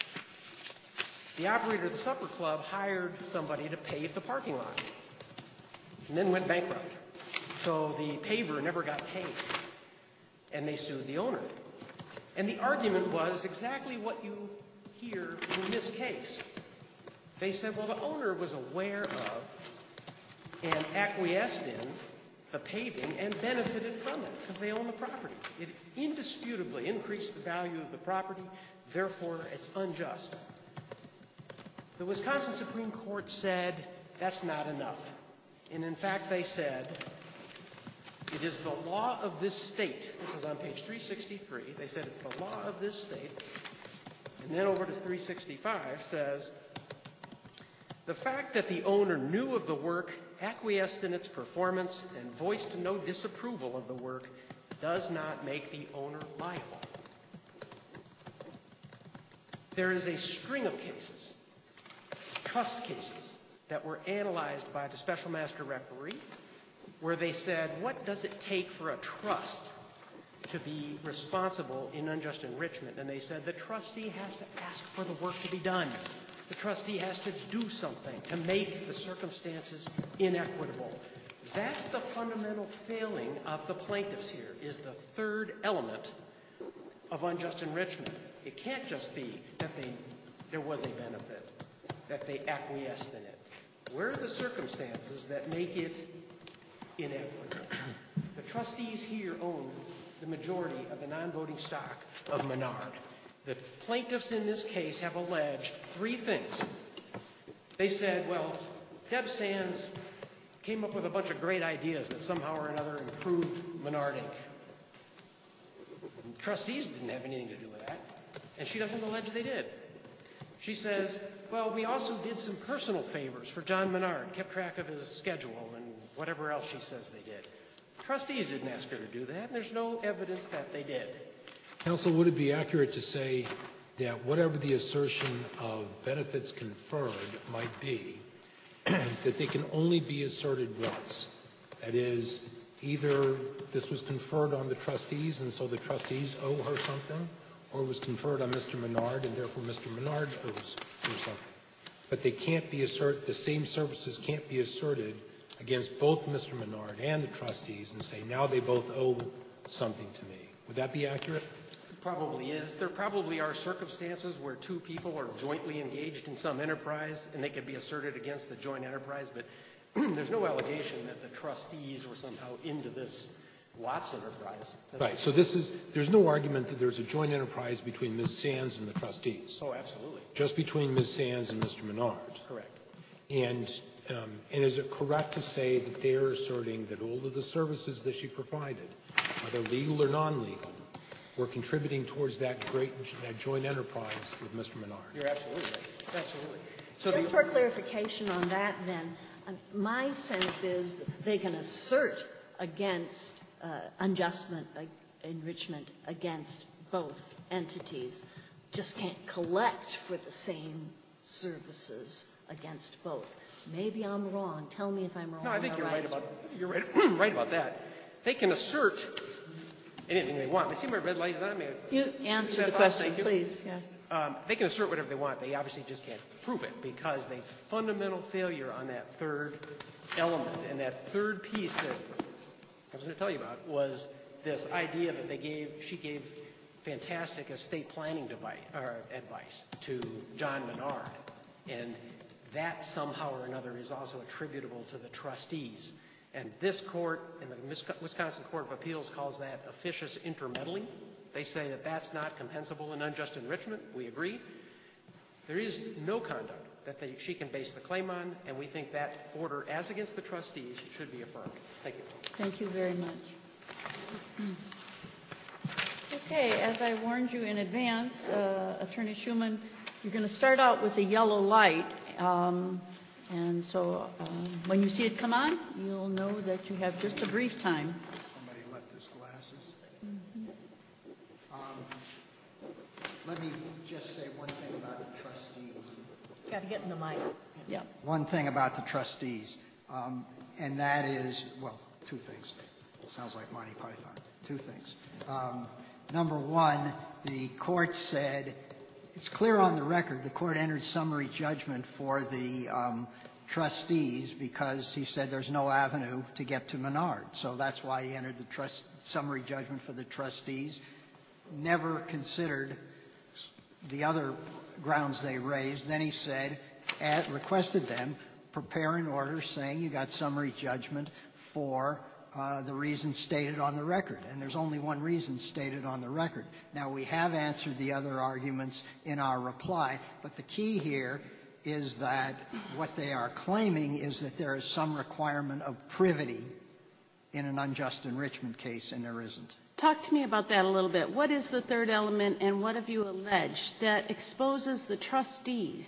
The operator of the supper club hired somebody to pave the parking lot and then went bankrupt. So the paver never got paid, and they sued the owner. And the argument was exactly what you hear in this case. They said, well, the owner was aware of and acquiesced in the paving and benefited from it because they own the property. It indisputably increased the value of the property, therefore it's unjust. The Wisconsin Supreme Court said that's not enough. And in fact, they said, it is the law of this state. This is on page three sixty-three. They said it's the law of this state. And then over to three sixty-five says, the fact that the owner knew of the work, acquiesced in its performance, and voiced no disapproval of the work does not make the owner liable. There is a string of cases, trust cases, that were analyzed by the special master referee, where they said, what does it take for a trust to be responsible in unjust enrichment? And they said the trustee has to ask for the work to be done. The trustee has to do something to make the circumstances inequitable. That's the fundamental failing of the plaintiffs here, is the third element of unjust enrichment. It can't just be that they, there was a benefit, that they acquiesced in it. Where are the circumstances that make it inequitable? The trustees here own the majority of the non-voting stock of Menard. The plaintiffs in this case have alleged three things. They said, well, Deb Sands came up with a bunch of great ideas that somehow or another improved Menard Incorporated. Trustees didn't have anything to do with that, and she doesn't allege they did. She says, well, we also did some personal favors for John Menard, kept track of his schedule and whatever else she says they did. Trustees didn't ask her to do that, and there's no evidence that they did. Counsel, would it be accurate to say that whatever the assertion of benefits conferred might be, that they can only be asserted once? That is, either this was conferred on the trustees and so the trustees owe her something, or it was conferred on Mister Menard and therefore Mister Menard owes her something. But they can't be assert, the same services can't be asserted against both Mister Menard and the trustees and say, now they both owe something to me. Would that be accurate? It probably is. There probably are circumstances where two people are jointly engaged in some enterprise and they could be asserted against the joint enterprise, but there's no allegation that the trustees were somehow into this Watts enterprise. That's right. So this is, there's no argument that there's a joint enterprise between Miz Sands and the trustees. Oh, absolutely. Just between Miz Sands and Mister Menard. Correct. And um, and is it correct to say that they're asserting that all of the services that she provided, whether legal or non-legal, were contributing towards that great that joint enterprise with Mister Menard? You're absolutely right. Absolutely. So Just the, for clarification on that, then, uh, my sense is they can assert against uh, unjustment, uh, enrichment against both entities, just can't collect for the same services against both. Maybe I'm wrong. Tell me if I'm wrong. no, I think or you're right. right about you're right right about that. They can assert anything they want. I see my red light is on me. You answer the question, Thank please. Yes. Um, they can assert whatever they want. They obviously just can't prove it because they fundamental failure on that third element and that third piece that I was going to tell you about was this idea that they gave. She gave fantastic estate planning device, or advice to John Menard, and that somehow or another is also attributable to the trustees. And this court, and the Wisconsin Court of Appeals, calls that officious intermeddling. They say that that's not compensable in unjust enrichment. We agree. There is no conduct that they, she can base the claim on, and we think that order, as against the trustees, should be affirmed. Thank you. Thank you very much. Okay, as I warned you in advance, uh, Attorney Schuman, you're going to start out with a yellow light. Um, and so um, when you see it come on, you'll know that you have just a brief time. Somebody left his glasses. Mm-hmm. Um, let me just say one thing about the trustees. Got to get in the mic. Yeah. One thing about the trustees, um, and that is, well, two things. It sounds like Monty Python. Two things. Um, number one, the court said, it's clear on the record, the court entered summary judgment for the um, trustees because he said there's no avenue to get to Menard. So that's why he entered the trust, summary judgment for the trustees. Never considered the other grounds they raised. Then he said, at, requested them, prepare an order saying you got summary judgment for uh, the reasons stated on the record. And there's only one reason stated on the record. Now, we have answered the other arguments in our reply, but the key here is that what they are claiming is that there is some requirement of privity in an unjust enrichment case, and there isn't. Talk to me about that a little bit. What is the third element, and what have you alleged that exposes the trustees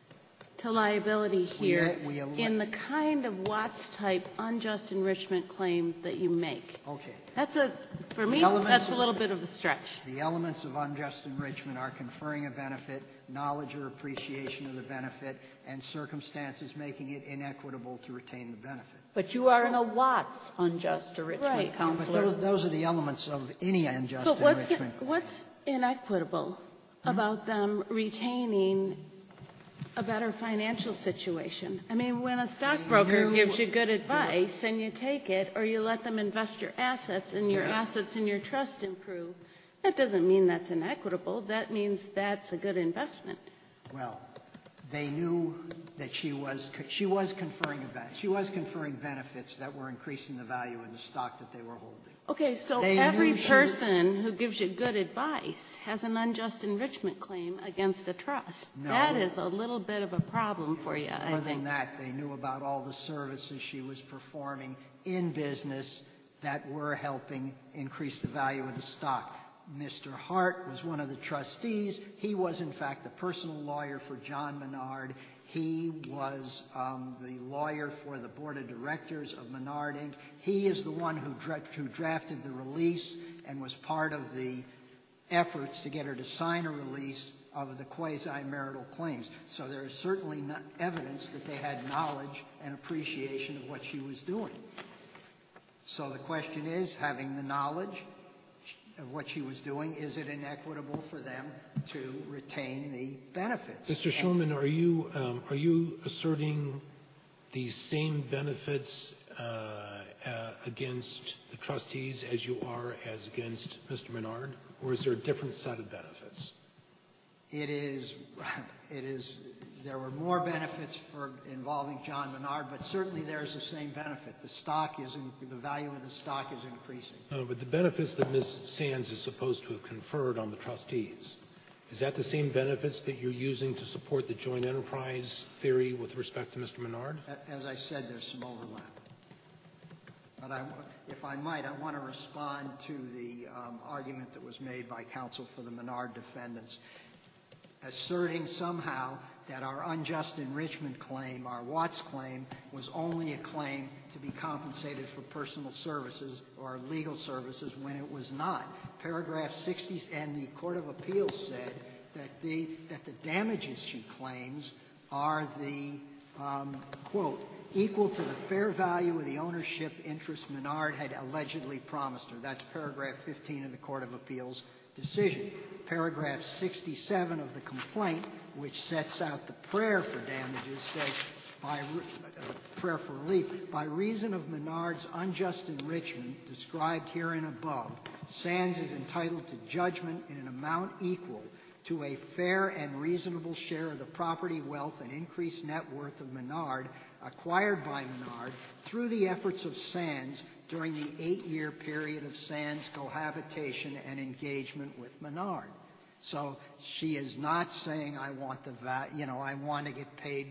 to liability here we, we in the kind of Watts-type unjust enrichment claim that you make? Okay. That's a, for me, elements that's a of- little bit of a stretch. The elements of unjust enrichment are conferring a benefit, knowledge or appreciation of the benefit, and circumstances making it inequitable to retain the benefit. But you are in a Watts unjust enrichment, Right. But counselor. those, those are the elements of any unjust But what's, enrichment. what's inequitable about them retaining a better financial situation? I mean, when a stockbroker knew- gives you good advice and you take it, or you let them invest your assets and your Yeah. assets and your trust improve, that doesn't mean that's inequitable. That means that's a good investment. Well, they knew that she was she was conferring a ben- she was conferring benefits that were increasing the value of the stock that they were holding. Okay, so They every knew she person who gives you good advice has an unjust enrichment claim against a trust. No. That is a little bit of a problem for you, More I than think. that, they knew about all the services she was performing in business that were helping increase the value of the stock. Mister Hart was one of the trustees. He was, in fact, the personal lawyer for John Menard. He was um, the lawyer for the board of directors of Menard, Incorporated. He is the one who, dra- who drafted the release and was part of the efforts to get her to sign a release of the quasi-marital claims. So there is certainly not evidence that they had knowledge and appreciation of what she was doing. So the question is, having the knowledge of what she was doing, is it inequitable for them to retain the benefits? Mister Shulman, are you um, are you asserting the same benefits uh, uh, against the trustees as you are as against Mister Menard, or is there a different set of benefits? It is, it is. There were more benefits for involving John Menard, but certainly there's the same benefit. The stock is, in, the value of the stock is increasing. No, but the benefits that Miz Sands is supposed to have conferred on the trustees, is that the same benefits that you're using to support the joint enterprise theory with respect to Mister Menard? As I said, there's some overlap. But I, if I might, I want to respond to the um, argument that was made by counsel for the Menard defendants, asserting somehow that our unjust enrichment claim, our Watts claim, was only a claim to be compensated for personal services or legal services when it was not. Paragraph sixty and the Court of Appeals said that the that the damages she claims are the um, quote equal to the fair value of the ownership interest Menard had allegedly promised her. That's paragraph fifteen of the Court of Appeals decision. Paragraph sixty-seven of the complaint, which sets out the prayer for damages, says, by uh, prayer for relief, by reason of Menard's unjust enrichment described herein above, Sands is entitled to judgment in an amount equal to a fair and reasonable share of the property, wealth, and increased net worth of Menard acquired by Menard through the efforts of Sands during the eight-year period of Sands' cohabitation and engagement with Menard. So she is not saying, I want the va- you know, I want to get paid,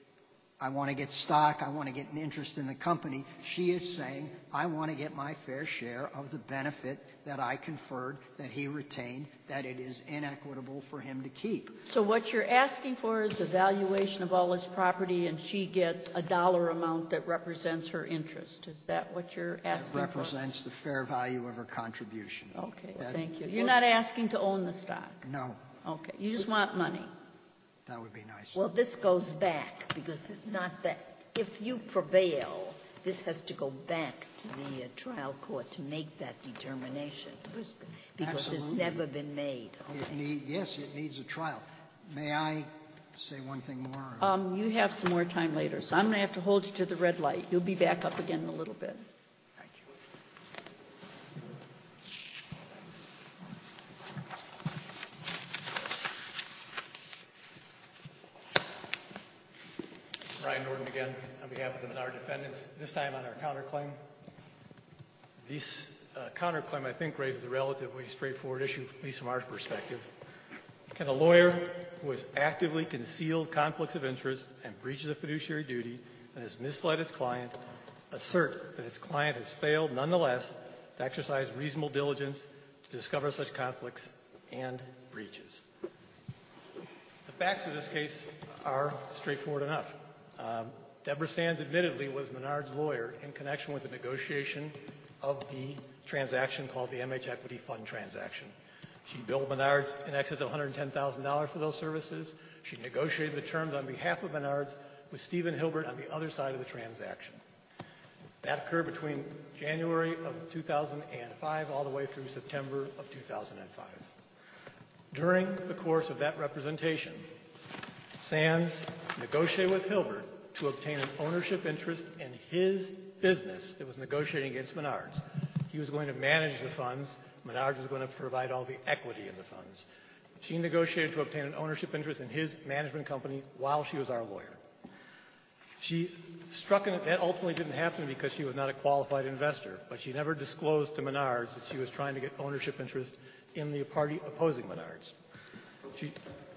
I want to get stock, I want to get an interest in the company. She is saying, I want to get my fair share of the benefit that I conferred, that he retained, that it is inequitable for him to keep. So what you're asking for is a valuation of all his property, and she gets a dollar amount that represents her interest. Is that what you're asking That represents for? the fair value of her contribution. Okay, That- thank you. You're not asking to own the stock. No, Okay, you just want money. that would be nice. Well, this goes back, because not that, if you prevail, this has to go back to the uh, trial court to make that determination, because because it's Absolutely. never been made. It Okay. need, yes, it needs a trial. May I say one thing more? Um, you have some more time later, so I'm going to have to hold you to the red light. You'll be back up again in a little bit. Thank you. Ryan Norton again on behalf of the Menard defendants, this time on our counterclaim. This uh, counterclaim, I think, raises a relatively straightforward issue, at least from our perspective. Can a lawyer who has actively concealed conflicts of interest and breaches of fiduciary duty and has misled its client assert that its client has failed nonetheless to exercise reasonable diligence to discover such conflicts and breaches? The facts of this case are straightforward enough. Um, Deborah Sands admittedly was Menard's lawyer in connection with the negotiation of the transaction called the M H Equity Fund transaction. She billed Menard's in excess of one hundred ten thousand dollars for those services. She negotiated the terms on behalf of Menard's with Stephen Hilbert on the other side of the transaction. That occurred between January of two thousand five all the way through September of two thousand five. During the course of that representation, Sands negotiated with Hilbert to obtain an ownership interest in his business that was negotiating against Menard's. He was going to manage the funds. Menard was going to provide all the equity in the funds. She negotiated to obtain an ownership interest in his management company while she was our lawyer. She struck an, that ultimately didn't happen because she was not a qualified investor, but she never disclosed to Menard's that she was trying to get ownership interest in the party opposing Menard's. She,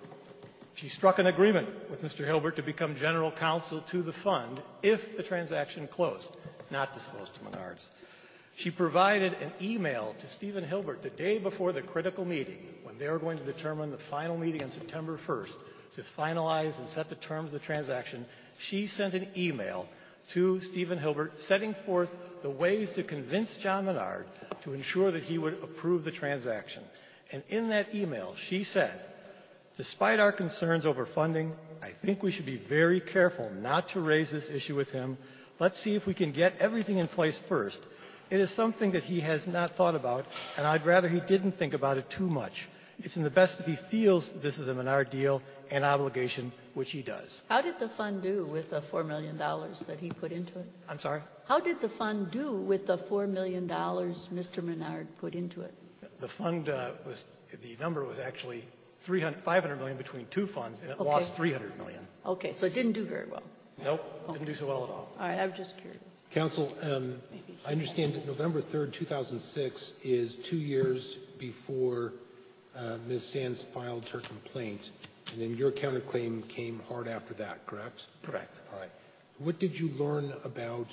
she struck an agreement with Mister Hilbert to become general counsel to the fund if the transaction closed, not disclosed to Menard's. She provided an email to Stephen Hilbert the day before the critical meeting when they were going to determine the final meeting on September first to finalize and set the terms of the transaction. She sent an email to Stephen Hilbert setting forth the ways to convince John Menard to ensure that he would approve the transaction. And in that email, she said, despite our concerns over funding, I think we should be very careful not to raise this issue with him. Let's see if we can get everything in place first. It is something that he has not thought about, and I'd rather he didn't think about it too much. It's in the best if he feels this is a Menard deal and obligation, which he does. How did the fund do with the four million dollars that he put into it? I'm sorry? How did the fund do with the four million dollars Mister Menard put into it? The fund uh, was, the number was actually three hundred, five hundred million dollars between two funds, and it Okay. lost three hundred million dollars. Okay, so it didn't do very well. Nope, didn't do so well at all. All right, I'm just curious. Counsel, um, I understand that November third, two thousand six is two years before uh, Miz Sands filed her complaint, and then your counterclaim came hard after that, correct? Correct. All right. What did you learn about,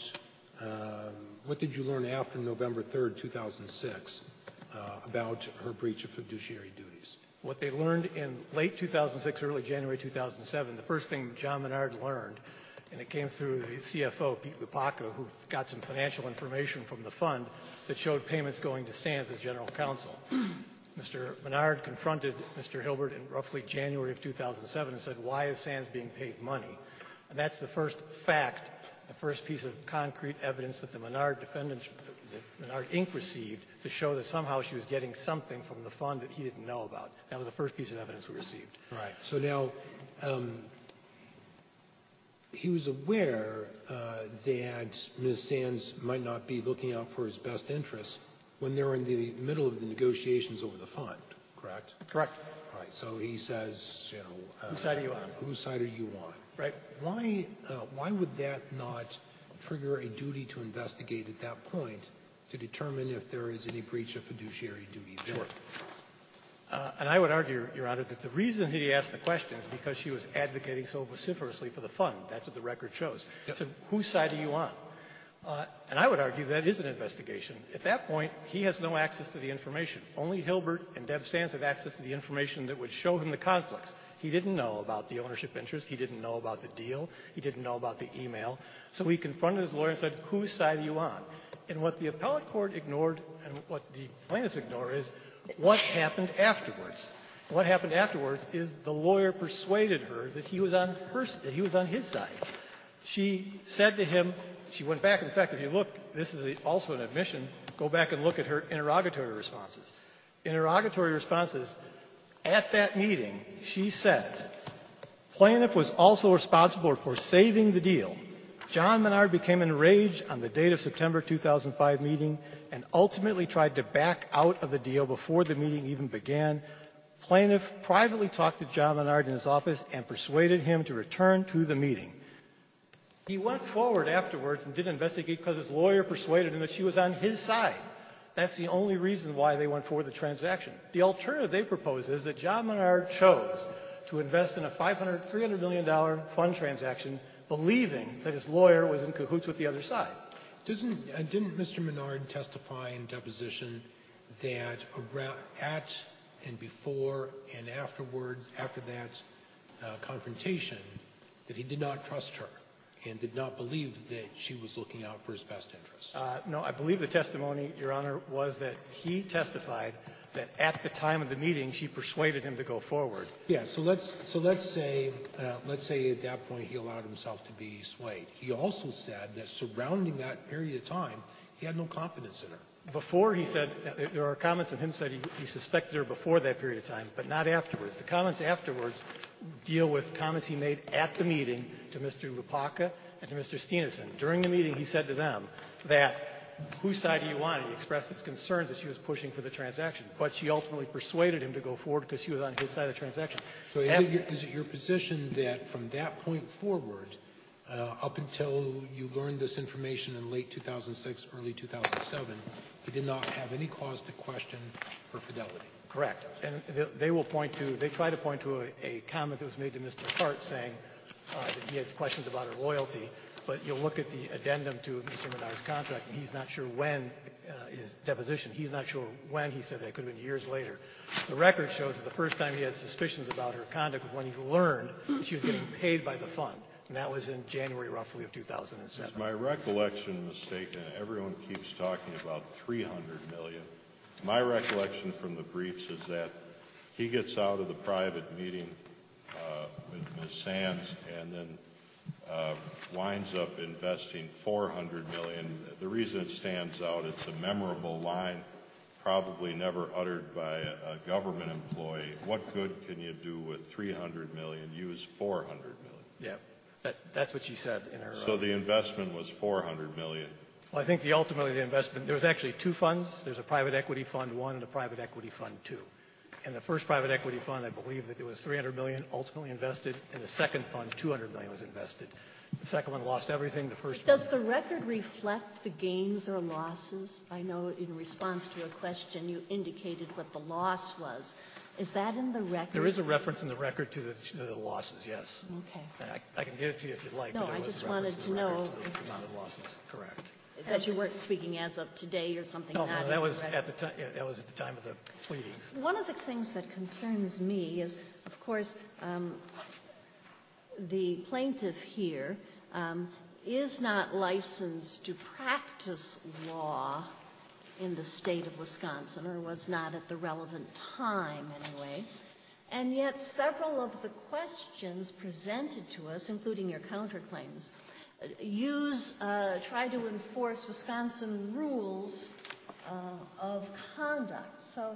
um, what did you learn after November third, two thousand six uh, about her breach of fiduciary duties? What they learned in late two thousand six, early January two thousand seven, the first thing John Menard learned, and it came through the C F O, Pete Lupaka, who got some financial information from the fund that showed payments going to Sands as general counsel. Mister Menard confronted Mister Hilbert in roughly January of two thousand seven and said, why is Sands being paid money? And that's the first fact, the first piece of concrete evidence that the Menard defendants, that Menard Incorporated received to show that somehow she was getting something from the fund that he didn't know about. That was the first piece of evidence we received. Right. So now, um, he was aware uh, that Miz Sands might not be looking out for his best interests when they were in the middle of the negotiations over the fund, correct? Correct. Right. So he says, you know, uh, Whose side are you on? Whose side are you on? Right. Why, uh, why would that not trigger a duty to investigate at that point to determine if there is any breach of fiduciary duty there? Sure. Uh, and I would argue, Your Honor, that the reason he asked the question is because she was advocating so vociferously for the fund. That's what the record shows. Yep. So whose side are you on? Uh, and I would argue that is an investigation. At that point, he has no access to the information. Only Hilbert and Deb Sands have access to the information that would show him the conflicts. He didn't know about the ownership interest. He didn't know about the deal. He didn't know about the email. So he confronted his lawyer and said, whose side are you on? And what the appellate court ignored and what the plaintiffs ignore is what happened afterwards. What happened afterwards is the lawyer persuaded her that he was on her, that he was on his side. She said to him, she went back. In fact, if you look, this is a, also an admission. Go back and look at her interrogatory responses. Interrogatory responses. At that meeting, she says, plaintiff was also responsible for saving the deal. John Menard became enraged on the date of September two thousand five meeting and ultimately tried to back out of the deal before the meeting even began. Plaintiff privately talked to John Menard in his office and persuaded him to return to the meeting. He went forward afterwards and did investigate because his lawyer persuaded him that she was on his side. That's the only reason why they went forward with the transaction. The alternative they propose is that John Menard chose to invest in a five hundred, three hundred million dollars fund transaction, believing that his lawyer was in cahoots with the other side. Doesn't, uh, didn't Mister Menard testify in deposition that around, at and before and afterward, after that uh, confrontation, that he did not trust her and did not believe that she was looking out for his best interests? Uh, no, I believe the testimony, Your Honor, was that he testified that at the time of the meeting, she persuaded him to go forward. Yeah, so let's, so let's say, uh, let's say at that point he allowed himself to be swayed. He also said that surrounding that period of time, he had no confidence in her. Before he said, there are comments of him said he, he suspected her before that period of time, but not afterwards. The comments afterwards deal with comments he made at the meeting to Mister Lupaka and to Mister Steenison. During the meeting, he said to them that, whose side do you want? He expressed his concerns that she was pushing for the transaction, but she ultimately persuaded him to go forward because she was on his side of the transaction. So is, it your, is it your position that from that point forward, uh, up until you learned this information in late two thousand six, early two thousand seven, he did not have any cause to question her fidelity? Correct. And they, they will point to, they try to point to a, a comment that was made to Mister Hart saying uh, that he had questions about her loyalty. But you'll look at the addendum to Mister Menard's contract, and he's not sure when, uh, his deposition, he's not sure when he said that. It could have been years later. The record shows that the first time he had suspicions about her conduct was when he learned that she was getting paid by the fund. And that was in January, roughly, of two thousand seven. Is my recollection mistaken? Everyone keeps talking about three hundred million dollars. My recollection from the briefs is that he gets out of the private meeting uh, with Miz Sands and then Uh, winds up investing four hundred million dollars. The reason it stands out, it's a memorable line, probably never uttered by a, a government employee. What good can you do with three hundred million dollars? Use four hundred million dollars. Yeah, that, that's what she said in her. So uh, the investment was four hundred million dollars. Well, I think the ultimately the investment, there was actually two funds. There's a private equity fund one and a private equity fund two. In the first private equity fund, I believe that there was three hundred million dollars ultimately invested. In the second fund, two hundred million dollars was invested. The second one lost everything. The first Does one. the record reflect the gains or losses? I know in response to a question you indicated what the loss was. Is that in the record? There is a reference in the record to the, to the losses, yes. Okay. I, I can give it to you if you'd like. No, but there I was just a reference wanted in to the record know. to the amount of losses. Correct. That you weren't speaking as of today or something. No, not no, in that the was record. at the time. Yeah, that was at the time of the pleadings. One of the things that concerns me is, of course, um, the plaintiff here um, is not licensed to practice law in the state of Wisconsin, or was not at the relevant time anyway. And yet several of the questions presented to us, including your counterclaims, use, uh, try to enforce Wisconsin rules uh, of conduct. So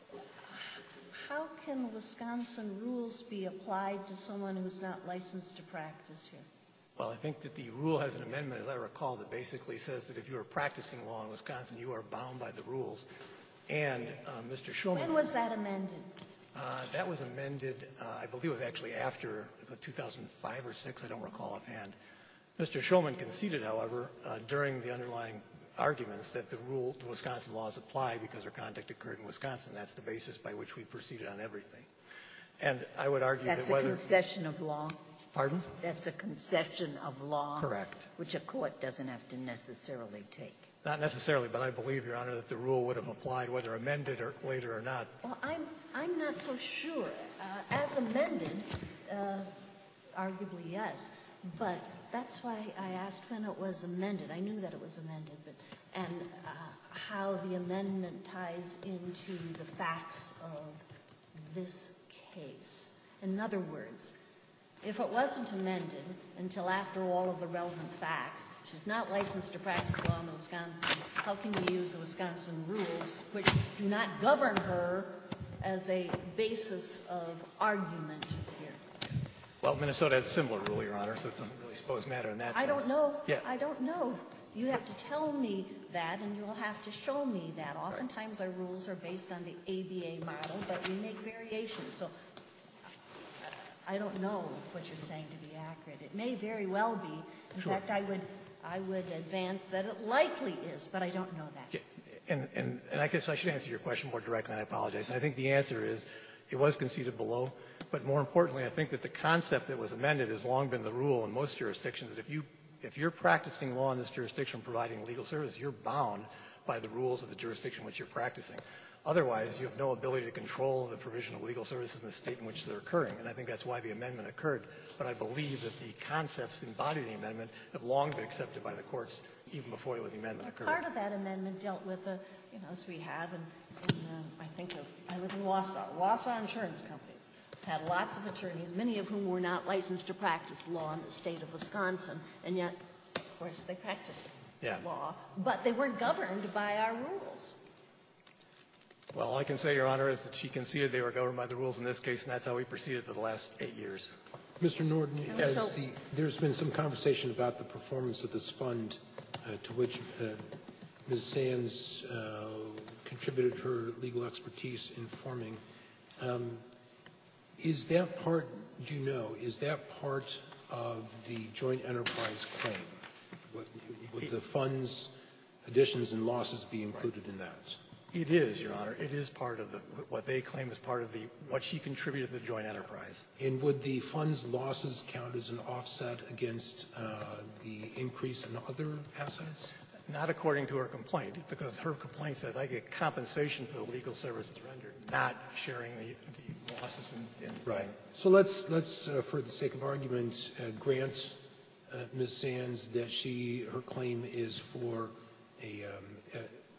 how can Wisconsin rules be applied to someone who's not licensed to practice here? Well, I think that the rule has an amendment, as I recall, that basically says that if you are practicing law in Wisconsin, you are bound by the rules. And uh, Mister Shulman. When was that amended? Uh, that was amended, uh, I believe it was actually after two thousand five or six, I don't recall offhand. Mister Shulman conceded, however, uh, during the underlying arguments that the rule, the Wisconsin laws apply because her conduct occurred in Wisconsin. That's the basis by which we proceeded on everything. And I would argue That's that whether... That's a concession of law. Pardon? That's a concession of law. Correct. Which a court doesn't have to necessarily take. Not necessarily, but I believe, Your Honor, that the rule would have applied whether amended or later or not. Well, I'm, I'm not so sure. Uh, as amended, uh, arguably yes. But that's why I asked when it was amended. I knew that it was amended, but and uh, how the amendment ties into the facts of this case. In other words, if it wasn't amended until after all of the relevant facts, she's not licensed to practice law in Wisconsin, how can you use the Wisconsin rules, which do not govern her, as a basis of argument here? Well, Minnesota has a similar rule, Your Honor, so it doesn't really suppose matter in that I sense. don't know. Yeah. I don't know. You have to tell me that, and you'll have to show me that. Oftentimes our rules are based on the A B A model, but we make variations. So I don't know what you're saying to be accurate. It may very well be. In Sure. fact, I would, I would advance that it likely is, but I don't know that. Yeah, And, and, and I guess I should answer your question more directly, and I apologize. And I think the answer is it was conceded below. But more importantly, I think that the concept that was amended has long been the rule in most jurisdictions that if, you, if you're practicing law in this jurisdiction providing legal service, you're bound by the rules of the jurisdiction which you're practicing. Otherwise, you have no ability to control the provision of legal services in the state in which they're occurring. And I think that's why the amendment occurred. But I believe that the concepts embodied in the amendment have long been accepted by the courts even before the amendment occurred. Part of that amendment dealt with, uh, you know, as we have in, in uh, I think of, I live in Wausau. Wausau insurance companies had lots of attorneys, many of whom were not licensed to practice law in the state of Wisconsin, and yet, of course, they practiced Yeah. law, but they weren't governed by our rules. Well, all I can say, Your Honor, is that she conceded they were governed by the rules in this case, and that's how we proceeded for the last eight years. Mister Norton, as So- the, there's been some conversation about the performance of this fund uh, to which uh, Miz Sands uh, contributed her legal expertise in forming. Um, is that part, do you know, is that part of the joint enterprise claim? Would, would the fund's additions and losses be included in that? It is, Your Honor. It is part of the, what they claim is part of the, what she contributed to the joint enterprise. And would the fund's losses count as an offset against uh, the increase in other assets? Not according to her complaint, because her complaint says I get compensation for the legal services rendered, not sharing the, the losses in, in Right. So let's, let's uh, for the sake of argument, uh, grant uh, Miz Sands that she, her claim is for a, um, a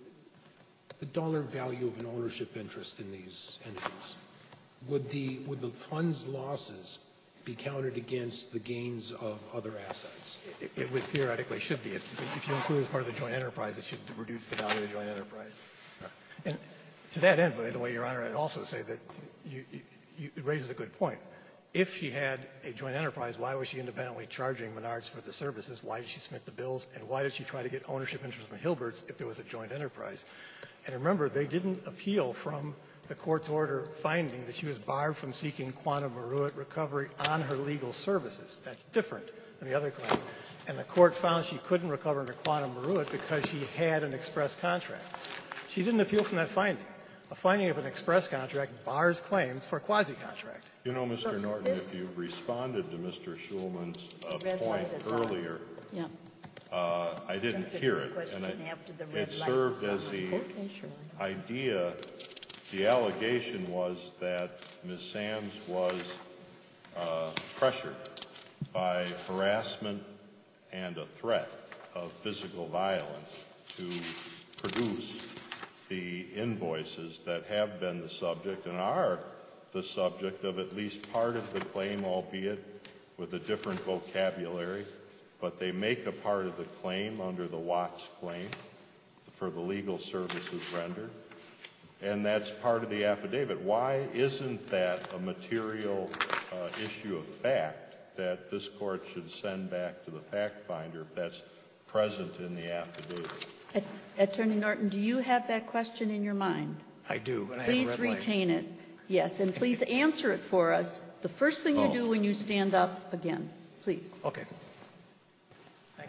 the dollar value of an ownership interest in these entities. Would the, would the fund's losses be counted against the gains of other assets? It, it would theoretically should be. If, if you include it as part of the joint enterprise, it should reduce the value of the joint enterprise. And to that end, by the way, Your Honor, I'd also say that you, you, you, it raises a good point. If she had a joint enterprise, why was she independently charging Menards for the services? Why did she submit the bills? And why did she try to get ownership interest from Hilbert's if there was a joint enterprise? And remember, they didn't appeal from the court's order finding that she was barred from seeking quantum meruit recovery on her legal services. That's different than the other claim. And the court found she couldn't recover under quantum meruit because she had an express contract. She didn't appeal from that finding. A finding of an express contract bars claims for a quasi-contract. You know, Mister Norton, if you responded to Mister Schulman's uh, point earlier, Yeah. uh, I didn't hear it, and I, it served as the idea. The allegation was that Miz Sands was uh, pressured by harassment and a threat of physical violence to produce the invoices that have been the subject and are the subject of at least part of the claim, albeit with a different vocabulary, but they make a part of the claim under the Watts claim for the legal services rendered, and that's part of the affidavit. Why isn't that a material uh, issue of fact that this court should send back to the fact finder if that's present in the affidavit? At- Attorney Norton, do you have that question in your mind? I do, and I Please have a red light. retain it. Yes, and please answer it for us. The first thing you Oh. do when you stand up again, please. Okay. Thank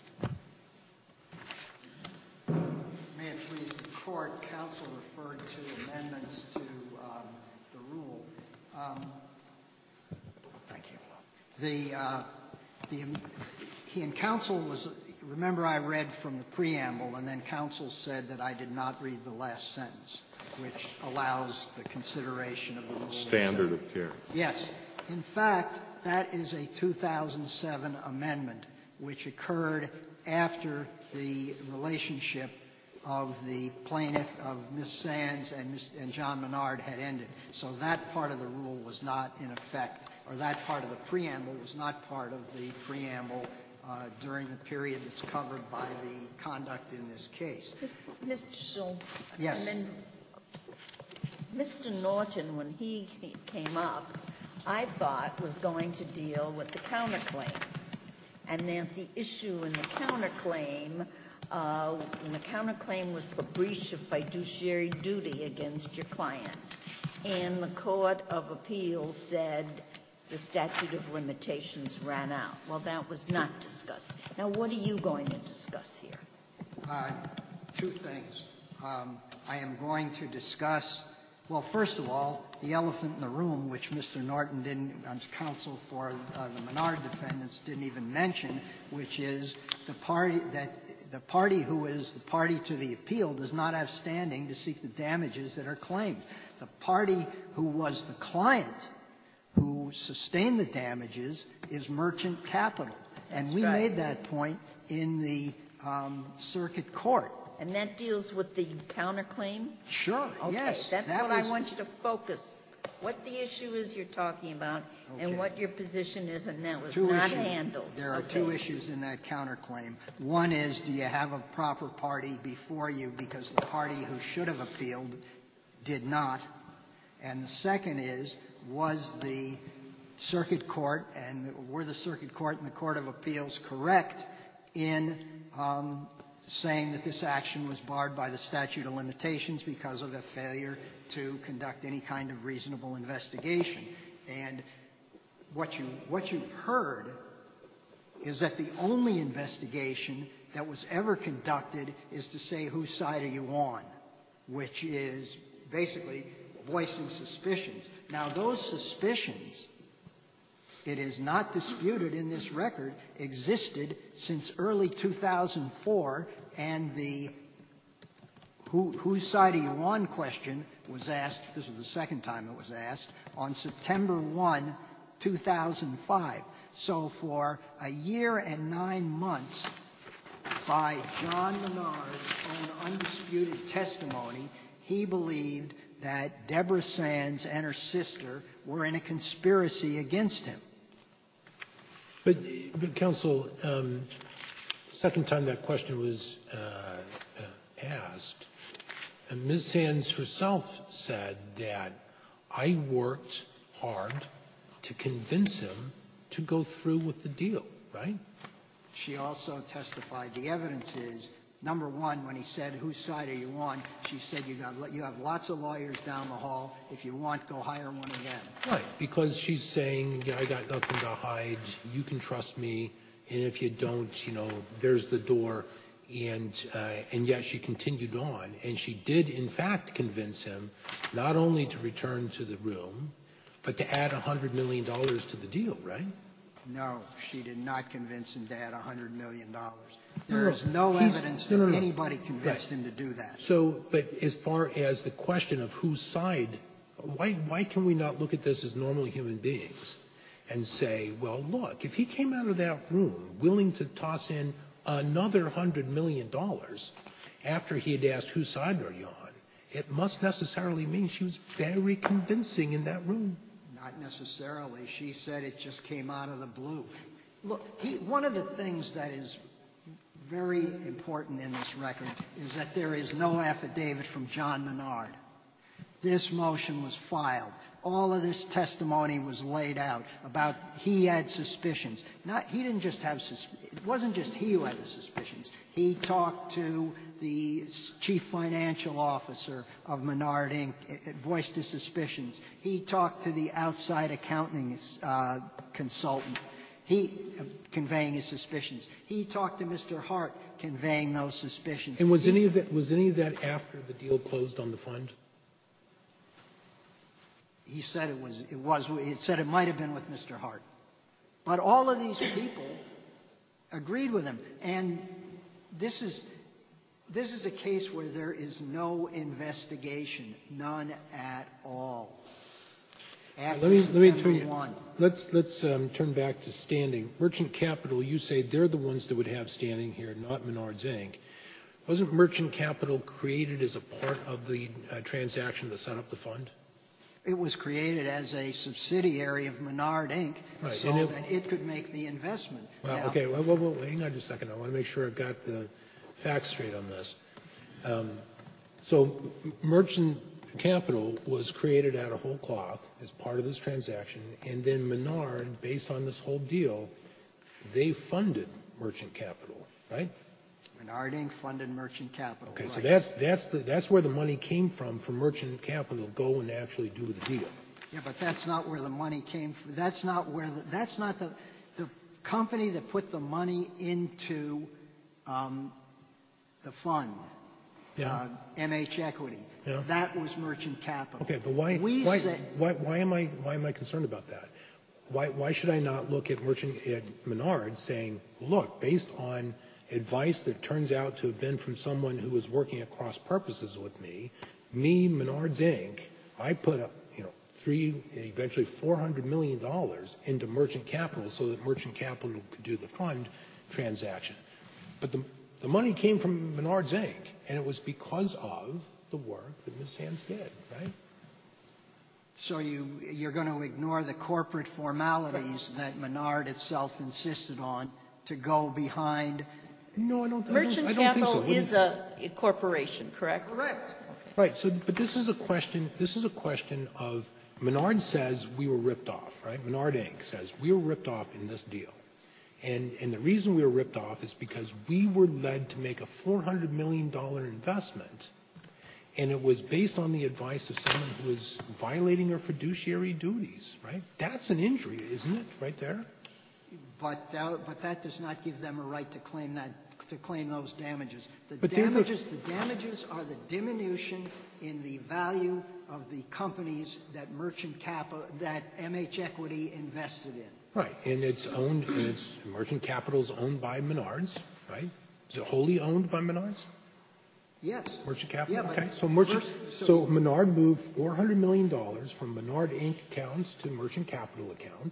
you. May it please the court, counsel referred to amendments to um, the rule. Um, Thank you. the uh, the he and counsel was. Remember, I read from the preamble, and then counsel said that I did not read the last sentence, which allows the consideration of the rule. Standard of care. Yes. In fact, that is a two thousand seven amendment, which occurred after the relationship of the plaintiff, of Miz Sands and, Miz and John Menard had ended. So that part of the rule was not in effect, or that part of the preamble was not part of the preamble uh, during the period that's covered by the conduct in this case. Mister Schulman. Yes. And then Mister Norton, when he he came up, I thought was going to deal with the counterclaim. And then the issue in the counterclaim, uh, when the counterclaim was for breach of fiduciary duty against your client. And the Court of Appeals said the statute of limitations ran out. Well, that was not discussed. Now, what are you going to discuss here? Uh, two things. Um, I am going to discuss, well, first of all, the elephant in the room, which Mister Norton didn't, as counsel for uh, the Menard defendants, didn't even mention, which is the party that the party who is the party to the appeal does not have standing to seek the damages that are claimed. The party who was the client who sustained the damages is Merchant Capital. And That's we right. made that point in the um, circuit court. And that deals with the counterclaim? Sure, Okay, yes. that's that what was, I want you to focus. What the issue is you're talking about Okay. and what your position is, and that was Two not issues. handled. There are Okay. two issues in that counterclaim. One is, do you have a proper party before you because the party who should have appealed did not? And the second is, was the circuit court and were the circuit court and the Court of Appeals correct in um, saying that this action was barred by the statute of limitations because of a failure to conduct any kind of reasonable investigation? And what you what you've heard is that the only investigation that was ever conducted is to say whose side are you on, which is basically voicing suspicions. Now, those suspicions, it is not disputed in this record, existed since early two thousand four, and the who, whose side are you on question was asked, this was the second time it was asked, on September first, two thousand five. So for a year and nine months, by John Menard's own undisputed testimony, he believed that Deborah Sands and her sister were in a conspiracy against him. But, but counsel, um, second time that question was uh, uh, asked, and Miz Sands herself said that I worked hard to convince him to go through with the deal, right? She also testified. The evidence is, number one, when he said, whose side are you on, she said, you, got, you have lots of lawyers down the hall. If you want, go hire one of them. Right, because she's saying, yeah, I got nothing to hide, you can trust me, and if you don't, you know, there's the door. And, uh, and yet she continued on, and she did, in fact, convince him not only to return to the room, but to add one hundred million dollars to the deal, right? No, she did not convince him to add one hundred million dollars. There no, is no He's, evidence no, that no, no. anybody convinced right. him to do that. So, but as far as the question of whose side, why, why can we not look at this as normal human beings and say, well, look, if he came out of that room willing to toss in another one hundred million dollars after he had asked whose side are you on, it must necessarily mean she was very convincing in that room. Not necessarily. She said it just came out of the blue. Look, he, one of the things that is very important in this record is that there is no affidavit from John Menard. This motion was filed. All of this testimony was laid out about he had suspicions. Not, he didn't just have suspicions. It wasn't just he who had the suspicions. He talked to the chief financial officer of Menard, Incorporated. It voiced his suspicions. He talked to the outside accounting uh, consultant, he uh, conveying his suspicions. He talked to Mister Hart, conveying those suspicions. And was he, any of that was any of that after the deal closed on the fund? He said it was. It was. It said it might have been with Mister Hart, but all of these people agreed with him. And this is this is a case where there is no investigation, none at all. After let me let me turn you, one. let's let's um, turn back to standing. Merchant Capital, you say they're the ones that would have standing here, not Menard's Incorporated. Wasn't Merchant Capital created as a part of the uh, transaction that set up the fund? It was created as a subsidiary of Menard, Incorporated, right. so it, that it could make the investment. Well, now, okay, well, well, well, hang on just a second. I want to make sure I've got the facts straight on this. Um, so Merchant Capital was created out of whole cloth as part of this transaction, and then Menard, based on this whole deal, they funded Merchant Capital, right? Menard, Incorporated funded Merchant Capital. Okay, right. so that's that's the, that's where the money came from for Merchant Capital to go and actually do the deal. Yeah, but that's not where the money came from. That's not where the, that's not the the company that put the money into um, the fund. Yeah. Uh, M H Equity. Yeah. That was Merchant Capital. Okay, but why, We why, say, why, why am I, why am I concerned about that? Why, why should I not look at Merchant, at Menard saying, look, based on advice that turns out to have been from someone who was working at cross purposes with me, me, Menards Incorporated, I put up, you know, three, eventually four hundred million dollars into Merchant Capital so that Merchant Capital could do the fund transaction. But the, the money came from Menards Incorporated, and it was because of the work that Miz Sands did, right? so you, you're going to ignore the corporate formalities that Menard itself insisted on to go behind. No, I don't, I Merchant don't, I don't think so. Capital Wouldn't- is a, a corporation, correct? Correct. Right. So, but this is a question. This is a question of Menard says we were ripped off, right? Menard Incorporated says we were ripped off in this deal, and and the reason we were ripped off is because we were led to make a four hundred million dollar investment, and it was based on the advice of someone who was violating her fiduciary duties, right? That's an injury, isn't it? Right there. But that, but that does not give them a right to claim that to claim those damages. The But they're the- damages the damages are the diminution in the value of the companies that Merchant Capital that M H Equity invested in. Right, and it's owned. And it's Merchant Capital is owned by Menards, right? Is it wholly owned by Menards? Yes. Merchant Capital. Yeah, but okay, so Merchant. first- so- so Menard moved four hundred million dollars from Menard Incorporated accounts to Merchant Capital accounts,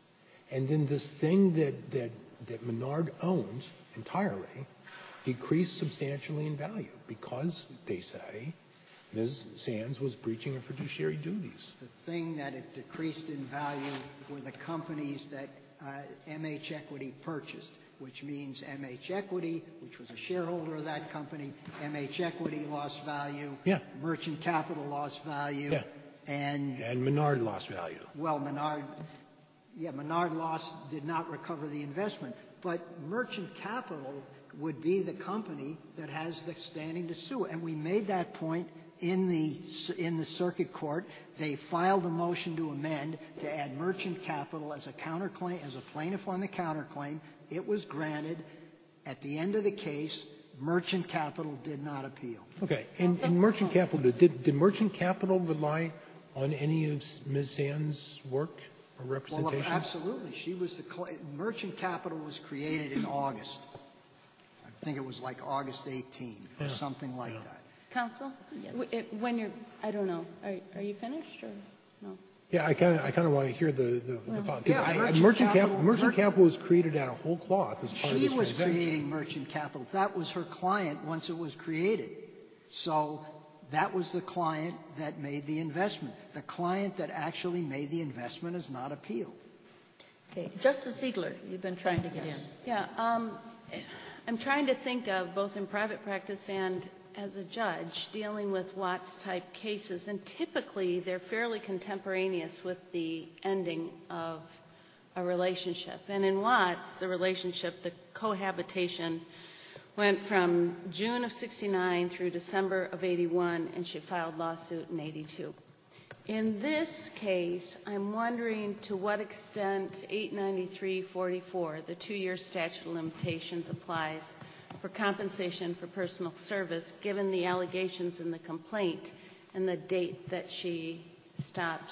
and then this thing that that that Menard owns entirely decreased substantially in value because they say Miz Sands was breaching her fiduciary duties. The thing that it decreased in value were the companies that uh, M H Equity purchased, which means M H Equity, which was a shareholder of that company, M H Equity lost value, Yeah. Merchant Capital lost value, Yeah. and, And Menard lost value. well, Menard, yeah, Menard lost, did not recover the investment. But Merchant Capital would be the company that has the standing to sue. And we made that point in the in the circuit court. They filed a motion to amend to add Merchant Capital as a counterclaim, as a plaintiff on the counterclaim. It was granted. At the end of the case, Merchant Capital did not appeal. Okay. And, and Merchant Capital, did, did Merchant Capital rely on any of Miz Sands' work or Well, representation? absolutely. She was the cl- Merchant Capital was created in August. I think it was like August eighteenth or Yeah. something like Yeah. that. Counsel? Yes. W- it- When you're, I don't know, are, are you finished or no? Yeah, I kind of I kind of want to hear the the, Well, the because yeah, I, Merchant Merchant Capital, Capital- Merchant Mer- Capital was created out of whole cloth as part of She this was transaction. creating Merchant Capital. That was her client once it was created. So that was the client that made the investment. The client that actually made the investment is not appealed. Okay. Justice Ziegler, you've been trying to get in. Yeah, um, I'm trying to think of, both in private practice and as a judge, dealing with Watts-type cases, and typically they're fairly contemporaneous with the ending of a relationship. And in Watts, the relationship, the cohabitation, went from June of sixty-nine through December of eighty-one, and she filed lawsuit in eighty-two. In this case, I'm wondering to what extent eight ninety-three forty-four, the two-year statute of limitations, applies for compensation for personal service, given the allegations in the complaint and the date that she stopped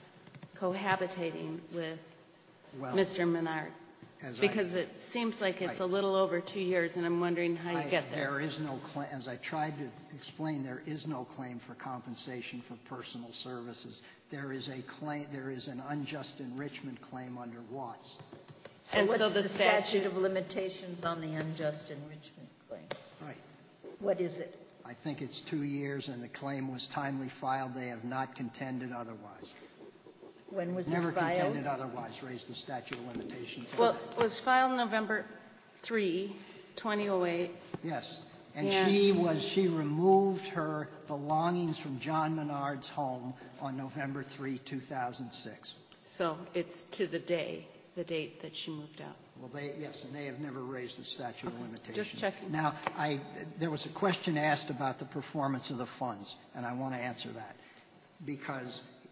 cohabitating with Well, Mister Menard. as I- Because it seems like it's Right. a little over two years, and I'm wondering how you I- get there. There is no claim, as I tried to explain, there is no claim for compensation for personal services. There is a claim, there is an unjust enrichment claim under Watts. So And what's so the the statute- statute of limitations on the unjust enrichment claim? Right. What is it? I think it's two years, and the claim was timely filed. They have not contended otherwise. When was Never it filed? contended otherwise, raised the statute of limitations. Well, it was filed November third, twenty oh eight. Yes. And Yeah. she was, she removed her belongings from John Menard's home on November third, two thousand six. So it's to the day, the date that she moved out. Well, they, yes, and they have never raised the statute of limitations. Just checking. Now, I, there was a question asked about the performance of the funds, and I want to answer that. Because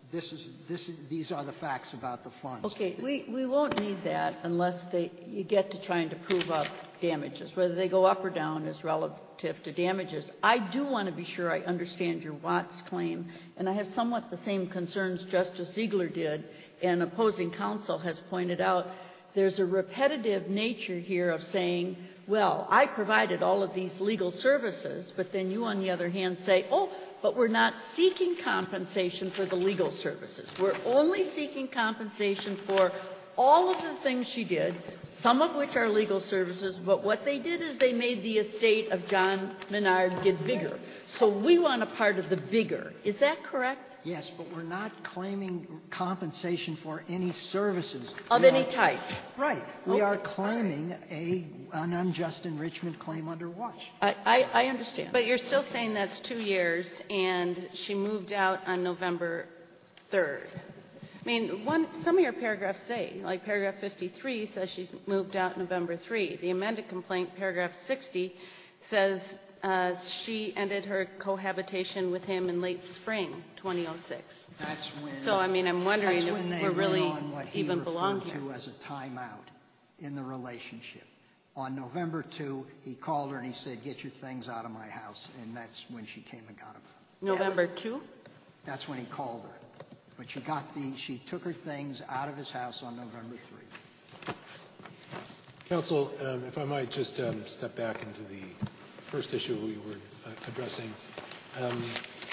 this is, this is, these are the facts about the funds. Okay, we, we won't need that unless they, you get to trying to prove up damages. Whether they go up or down is relative to damages. I do want to be sure I understand your Watts claim, and I have somewhat the same concerns Justice Ziegler did, and opposing counsel has pointed out. There's a repetitive nature here of saying, well, I provided all of these legal services, but then you, on the other hand, say, oh, but we're not seeking compensation for the legal services. We're only seeking compensation for all of the things she did, some of which are legal services, but what they did is they made the estate of John Menard get bigger. So we want a part of the bigger. Is that correct? Yes, but we're not claiming compensation for any services. Of We any are- type. Right. We Okay. are claiming a, an unjust enrichment claim under Watch. I, I, I understand. But you're still saying that's two years, and she moved out on November third. I mean, one, some of your paragraphs say, like paragraph fifty-three says she's moved out November third. The amended complaint, paragraph sixty, says uh, she ended her cohabitation with him in late spring twenty oh six. That's when. So, I mean, I'm wondering that's if when they we're went really on what he even belong referred here. to as a timeout in the relationship. On November second, he called her and he said, "Get your things out of my house," and that's when she came and got them. November second? That's when he called her. But she got the, she took her things out of his house on November third. Counsel, um, if I might just um, step back into the first issue we were uh, addressing. Um,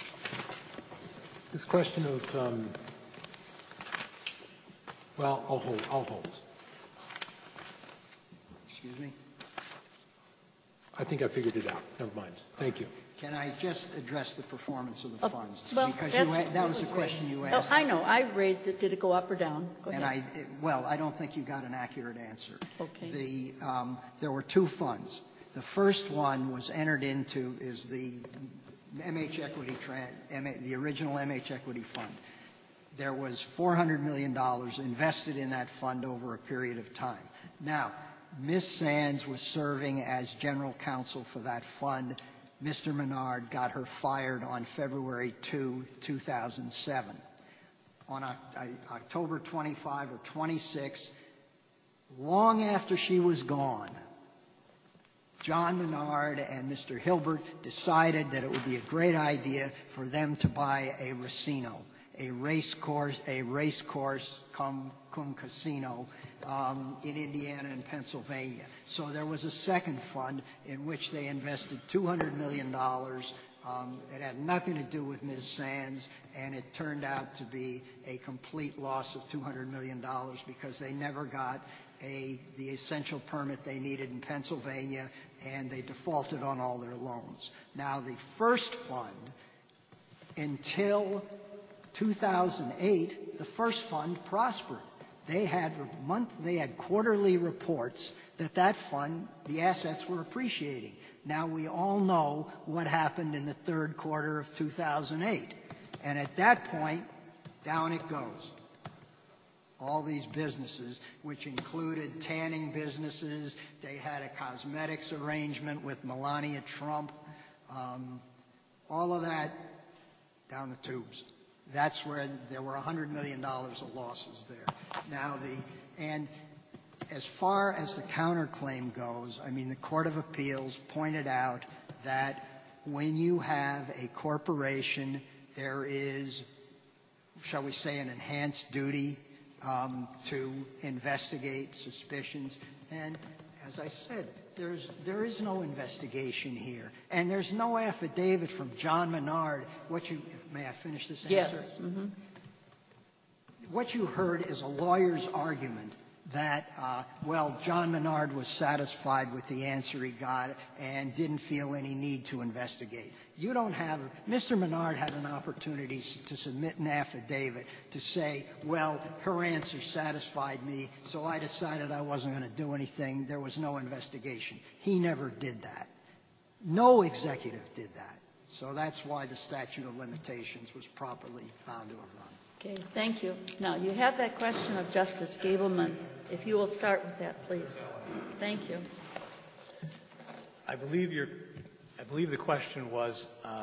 this question of, um, well, I'll hold. I'll hold. Excuse me? I think I figured it out. Never mind. Thank you. Can I just address the performance of the Uh, funds? well, because that's you had, that what was was the question you Oh, asked. I know. I raised it. Did it go up or down? Go and ahead. I, it, well, I don't think you got an accurate answer. Okay. The, um, there were two funds. The first one was entered into is the M H Equity, Tran- M- the original M H Equity Fund. There was four hundred million dollars invested in that fund over a period of time. Now, Miz Sands was serving as general counsel for that fund. Mister Menard got her fired on February second, two thousand seven. On October twenty-fifth or twenty-sixth, long after she was gone, John Menard and Mister Hilbert decided that it would be a great idea for them to buy a racino, a race course, a race course cum, cum casino um, in Indiana and Pennsylvania. So there was a second fund in which they invested two hundred million dollars. Um, it had nothing to do with Miz Sands, and it turned out to be a complete loss of two hundred million dollars because they never got a, the essential permit they needed in Pennsylvania, and they defaulted on all their loans. Now, the first fund, until two thousand eight, the first fund prospered. They had month, they had quarterly reports that that fund, the assets were appreciating. Now we all know what happened in the third quarter of two thousand eight. And at that point, down it goes. All these businesses, which included tanning businesses, they had a cosmetics arrangement with Melania Trump, um, all of that down the tubes. That's where there were one hundred million dollars of losses there. Now the, and as far as the counterclaim goes, I mean, the Court of Appeals pointed out that when you have a corporation, there is, shall we say, an enhanced duty um, to investigate suspicions. And as I said, there's, there is no investigation here. And there's no affidavit from John Menard. What you, may I finish this answer? Yes. Mm-hmm. What you heard is a lawyer's argument that, uh, well, John Menard was satisfied with the answer he got and didn't feel any need to investigate. You don't have, Mister Menard had an opportunity to submit an affidavit to say, well, her answer satisfied me, so I decided I wasn't going to do anything. There was no investigation. He never did that. No executive did that. So that's why the statute of limitations was properly found to have run. Okay, thank you. Now, you have that question of Justice Gableman. If you will start with that, please. Thank you. I believe your, I believe the question was, um,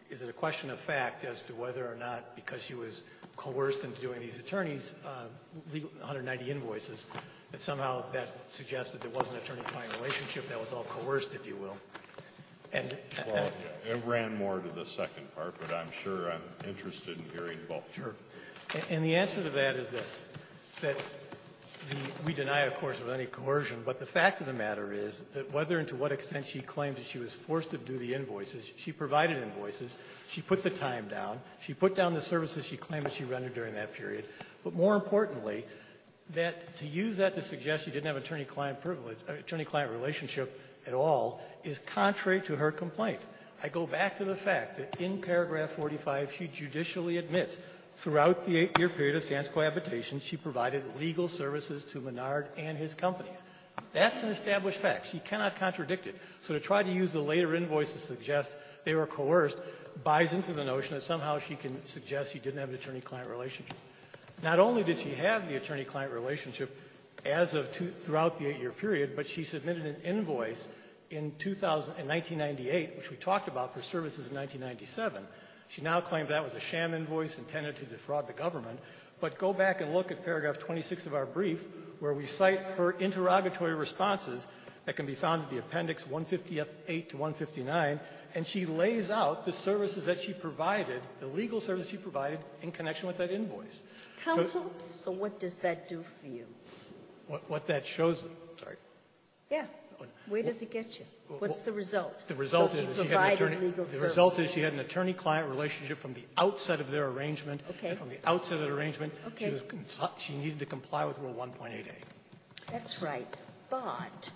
is it a question of fact as to whether or not, because she was coerced into doing these attorneys, uh, legal, one hundred ninety invoices, that somehow that suggests that there was an attorney-client relationship that was all coerced, if you will. And, well, uh, yeah, it ran more to the second part, but I'm sure I'm interested in hearing both. Sure. And, and the answer to that is this, that the, we deny, of course, of any coercion, but the fact of the matter is that whether and to what extent she claims that she was forced to do the invoices, she provided invoices, she put the time down, she put down the services she claimed that she rendered during that period, but more importantly, that to use that to suggest she didn't have attorney-client privilege, attorney-client relationship at all is contrary to her complaint. I go back to the fact that in paragraph forty-five, she judicially admits throughout the eight-year period of Sands cohabitation, she provided legal services to Menard and his companies. That's an established fact. She cannot contradict it. So to try to use the later invoice to suggest they were coerced buys into the notion that somehow she can suggest she didn't have an attorney-client relationship. Not only did she have the attorney-client relationship as of two, throughout the eight-year period, but she submitted an invoice in, two thousand, in nineteen ninety-eight, which we talked about for services in nineteen ninety-seven. She now claims that was a sham invoice intended to defraud the government. But go back and look at paragraph twenty-six of our brief, where we cite her interrogatory responses that can be found in the appendix one fifty-eight to one fifty-nine, and she lays out the services that she provided, the legal services she provided in connection with that invoice. Counsel, so, so what does that do for you? What, what that shows, sorry. Yeah. Where does it get you? What's the result? The result so is she that she had an attorney. Legal the service. result is she had an attorney-client relationship from the outset of their arrangement. Okay. And from the outset of the arrangement, okay. she was compl- she needed to comply with Rule one point eight A. That's right, but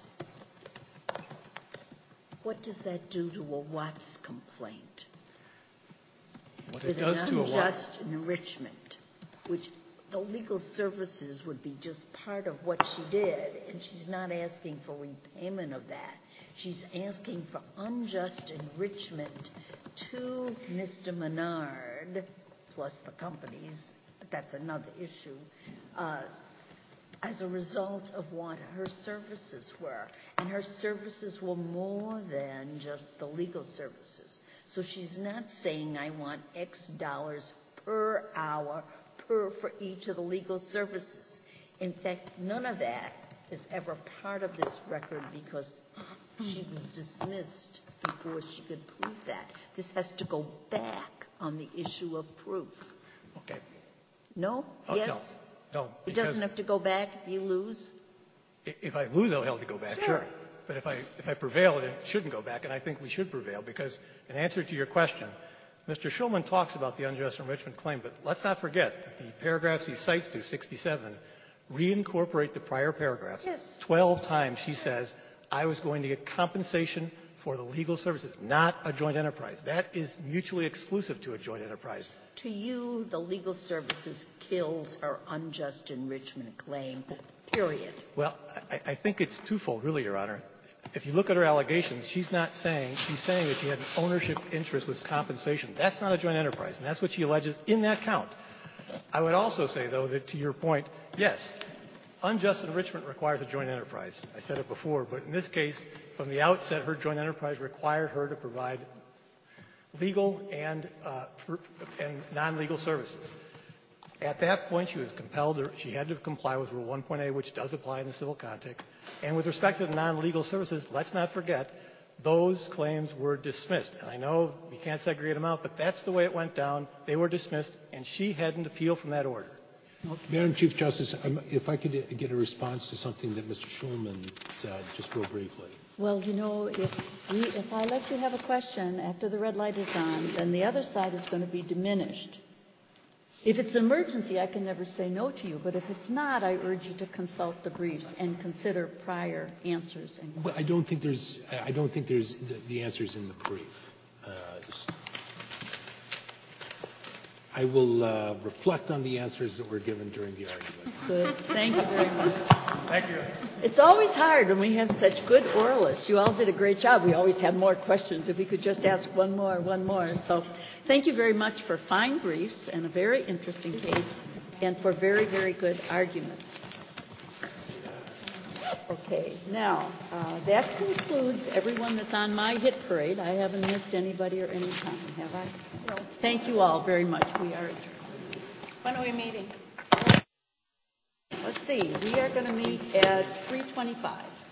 what does that do to a Watts complaint? What With it does an to a Watts unjust enrichment, which the legal services would be just part of what she did, and she's not asking for repayment of that. She's asking for unjust enrichment to Mister Menard, plus the companies, but that's another issue, uh, as a result of what her services were. And her services were more than just the legal services. So she's not saying, I want X dollars per hour per for each of the legal services. In fact, none of that is ever part of this record because she was dismissed before she could prove that. This has to go back on the issue of proof. Okay. No? Oh, yes? No. No. It doesn't have to go back if you lose? If I lose, I'll have to go back, sure. sure. But if I, if I prevail, it shouldn't go back, and I think we should prevail because in answer to your question, Mister Shulman talks about the unjust enrichment claim, but let's not forget that the paragraphs he cites to, sixty-seven, reincorporate the prior paragraphs. Yes. Twelve times she says, I was going to get compensation for the legal services, not a joint enterprise. That is mutually exclusive to a joint enterprise. To you, the legal services kills her unjust enrichment claim, period. Well, I, I think it's twofold, really, Your Honor. If you look at her allegations, she's not saying, she's saying that she had an ownership interest with compensation. That's not a joint enterprise, and that's what she alleges in that count. I would also say, though, that to your point, yes, unjust enrichment requires a joint enterprise. I said it before, but in this case, from the outset, her joint enterprise required her to provide legal and, uh, and non-legal services. At that point, she was compelled, to, she had to comply with Rule one point eight, which does apply in the civil context. And with respect to the non-legal services, let's not forget, those claims were dismissed. And I know we can't segregate them out, but that's the way it went down. They were dismissed, and she had an appeal from that order. Okay. Madam Chief Justice, um, if I could get a response to something that Mister Shulman said, just real briefly. Well, you know, if, we, if I let you have a question after the red light is on, then the other side is going to be diminished. If it's an emergency, I can never say no to you. But if it's not, I urge you to consult the briefs and consider prior answers. And well, I don't think there's. I don't think there's the, the answers in the brief. Uh, I will uh, reflect on the answers that were given during the argument. Good. Thank you very much. Thank you. It's always hard when we have such good oralists. You all did a great job. We always have more questions. If we could just ask one more, one more. So thank you very much for fine briefs and a very interesting case and for very, very good arguments. Okay, now, uh, that concludes everyone that's on my hit parade. I haven't missed anybody or any time, have I? No. Thank you all very much. We are adjourned. When are we meeting? Let's see, we are going to meet at three twenty-five.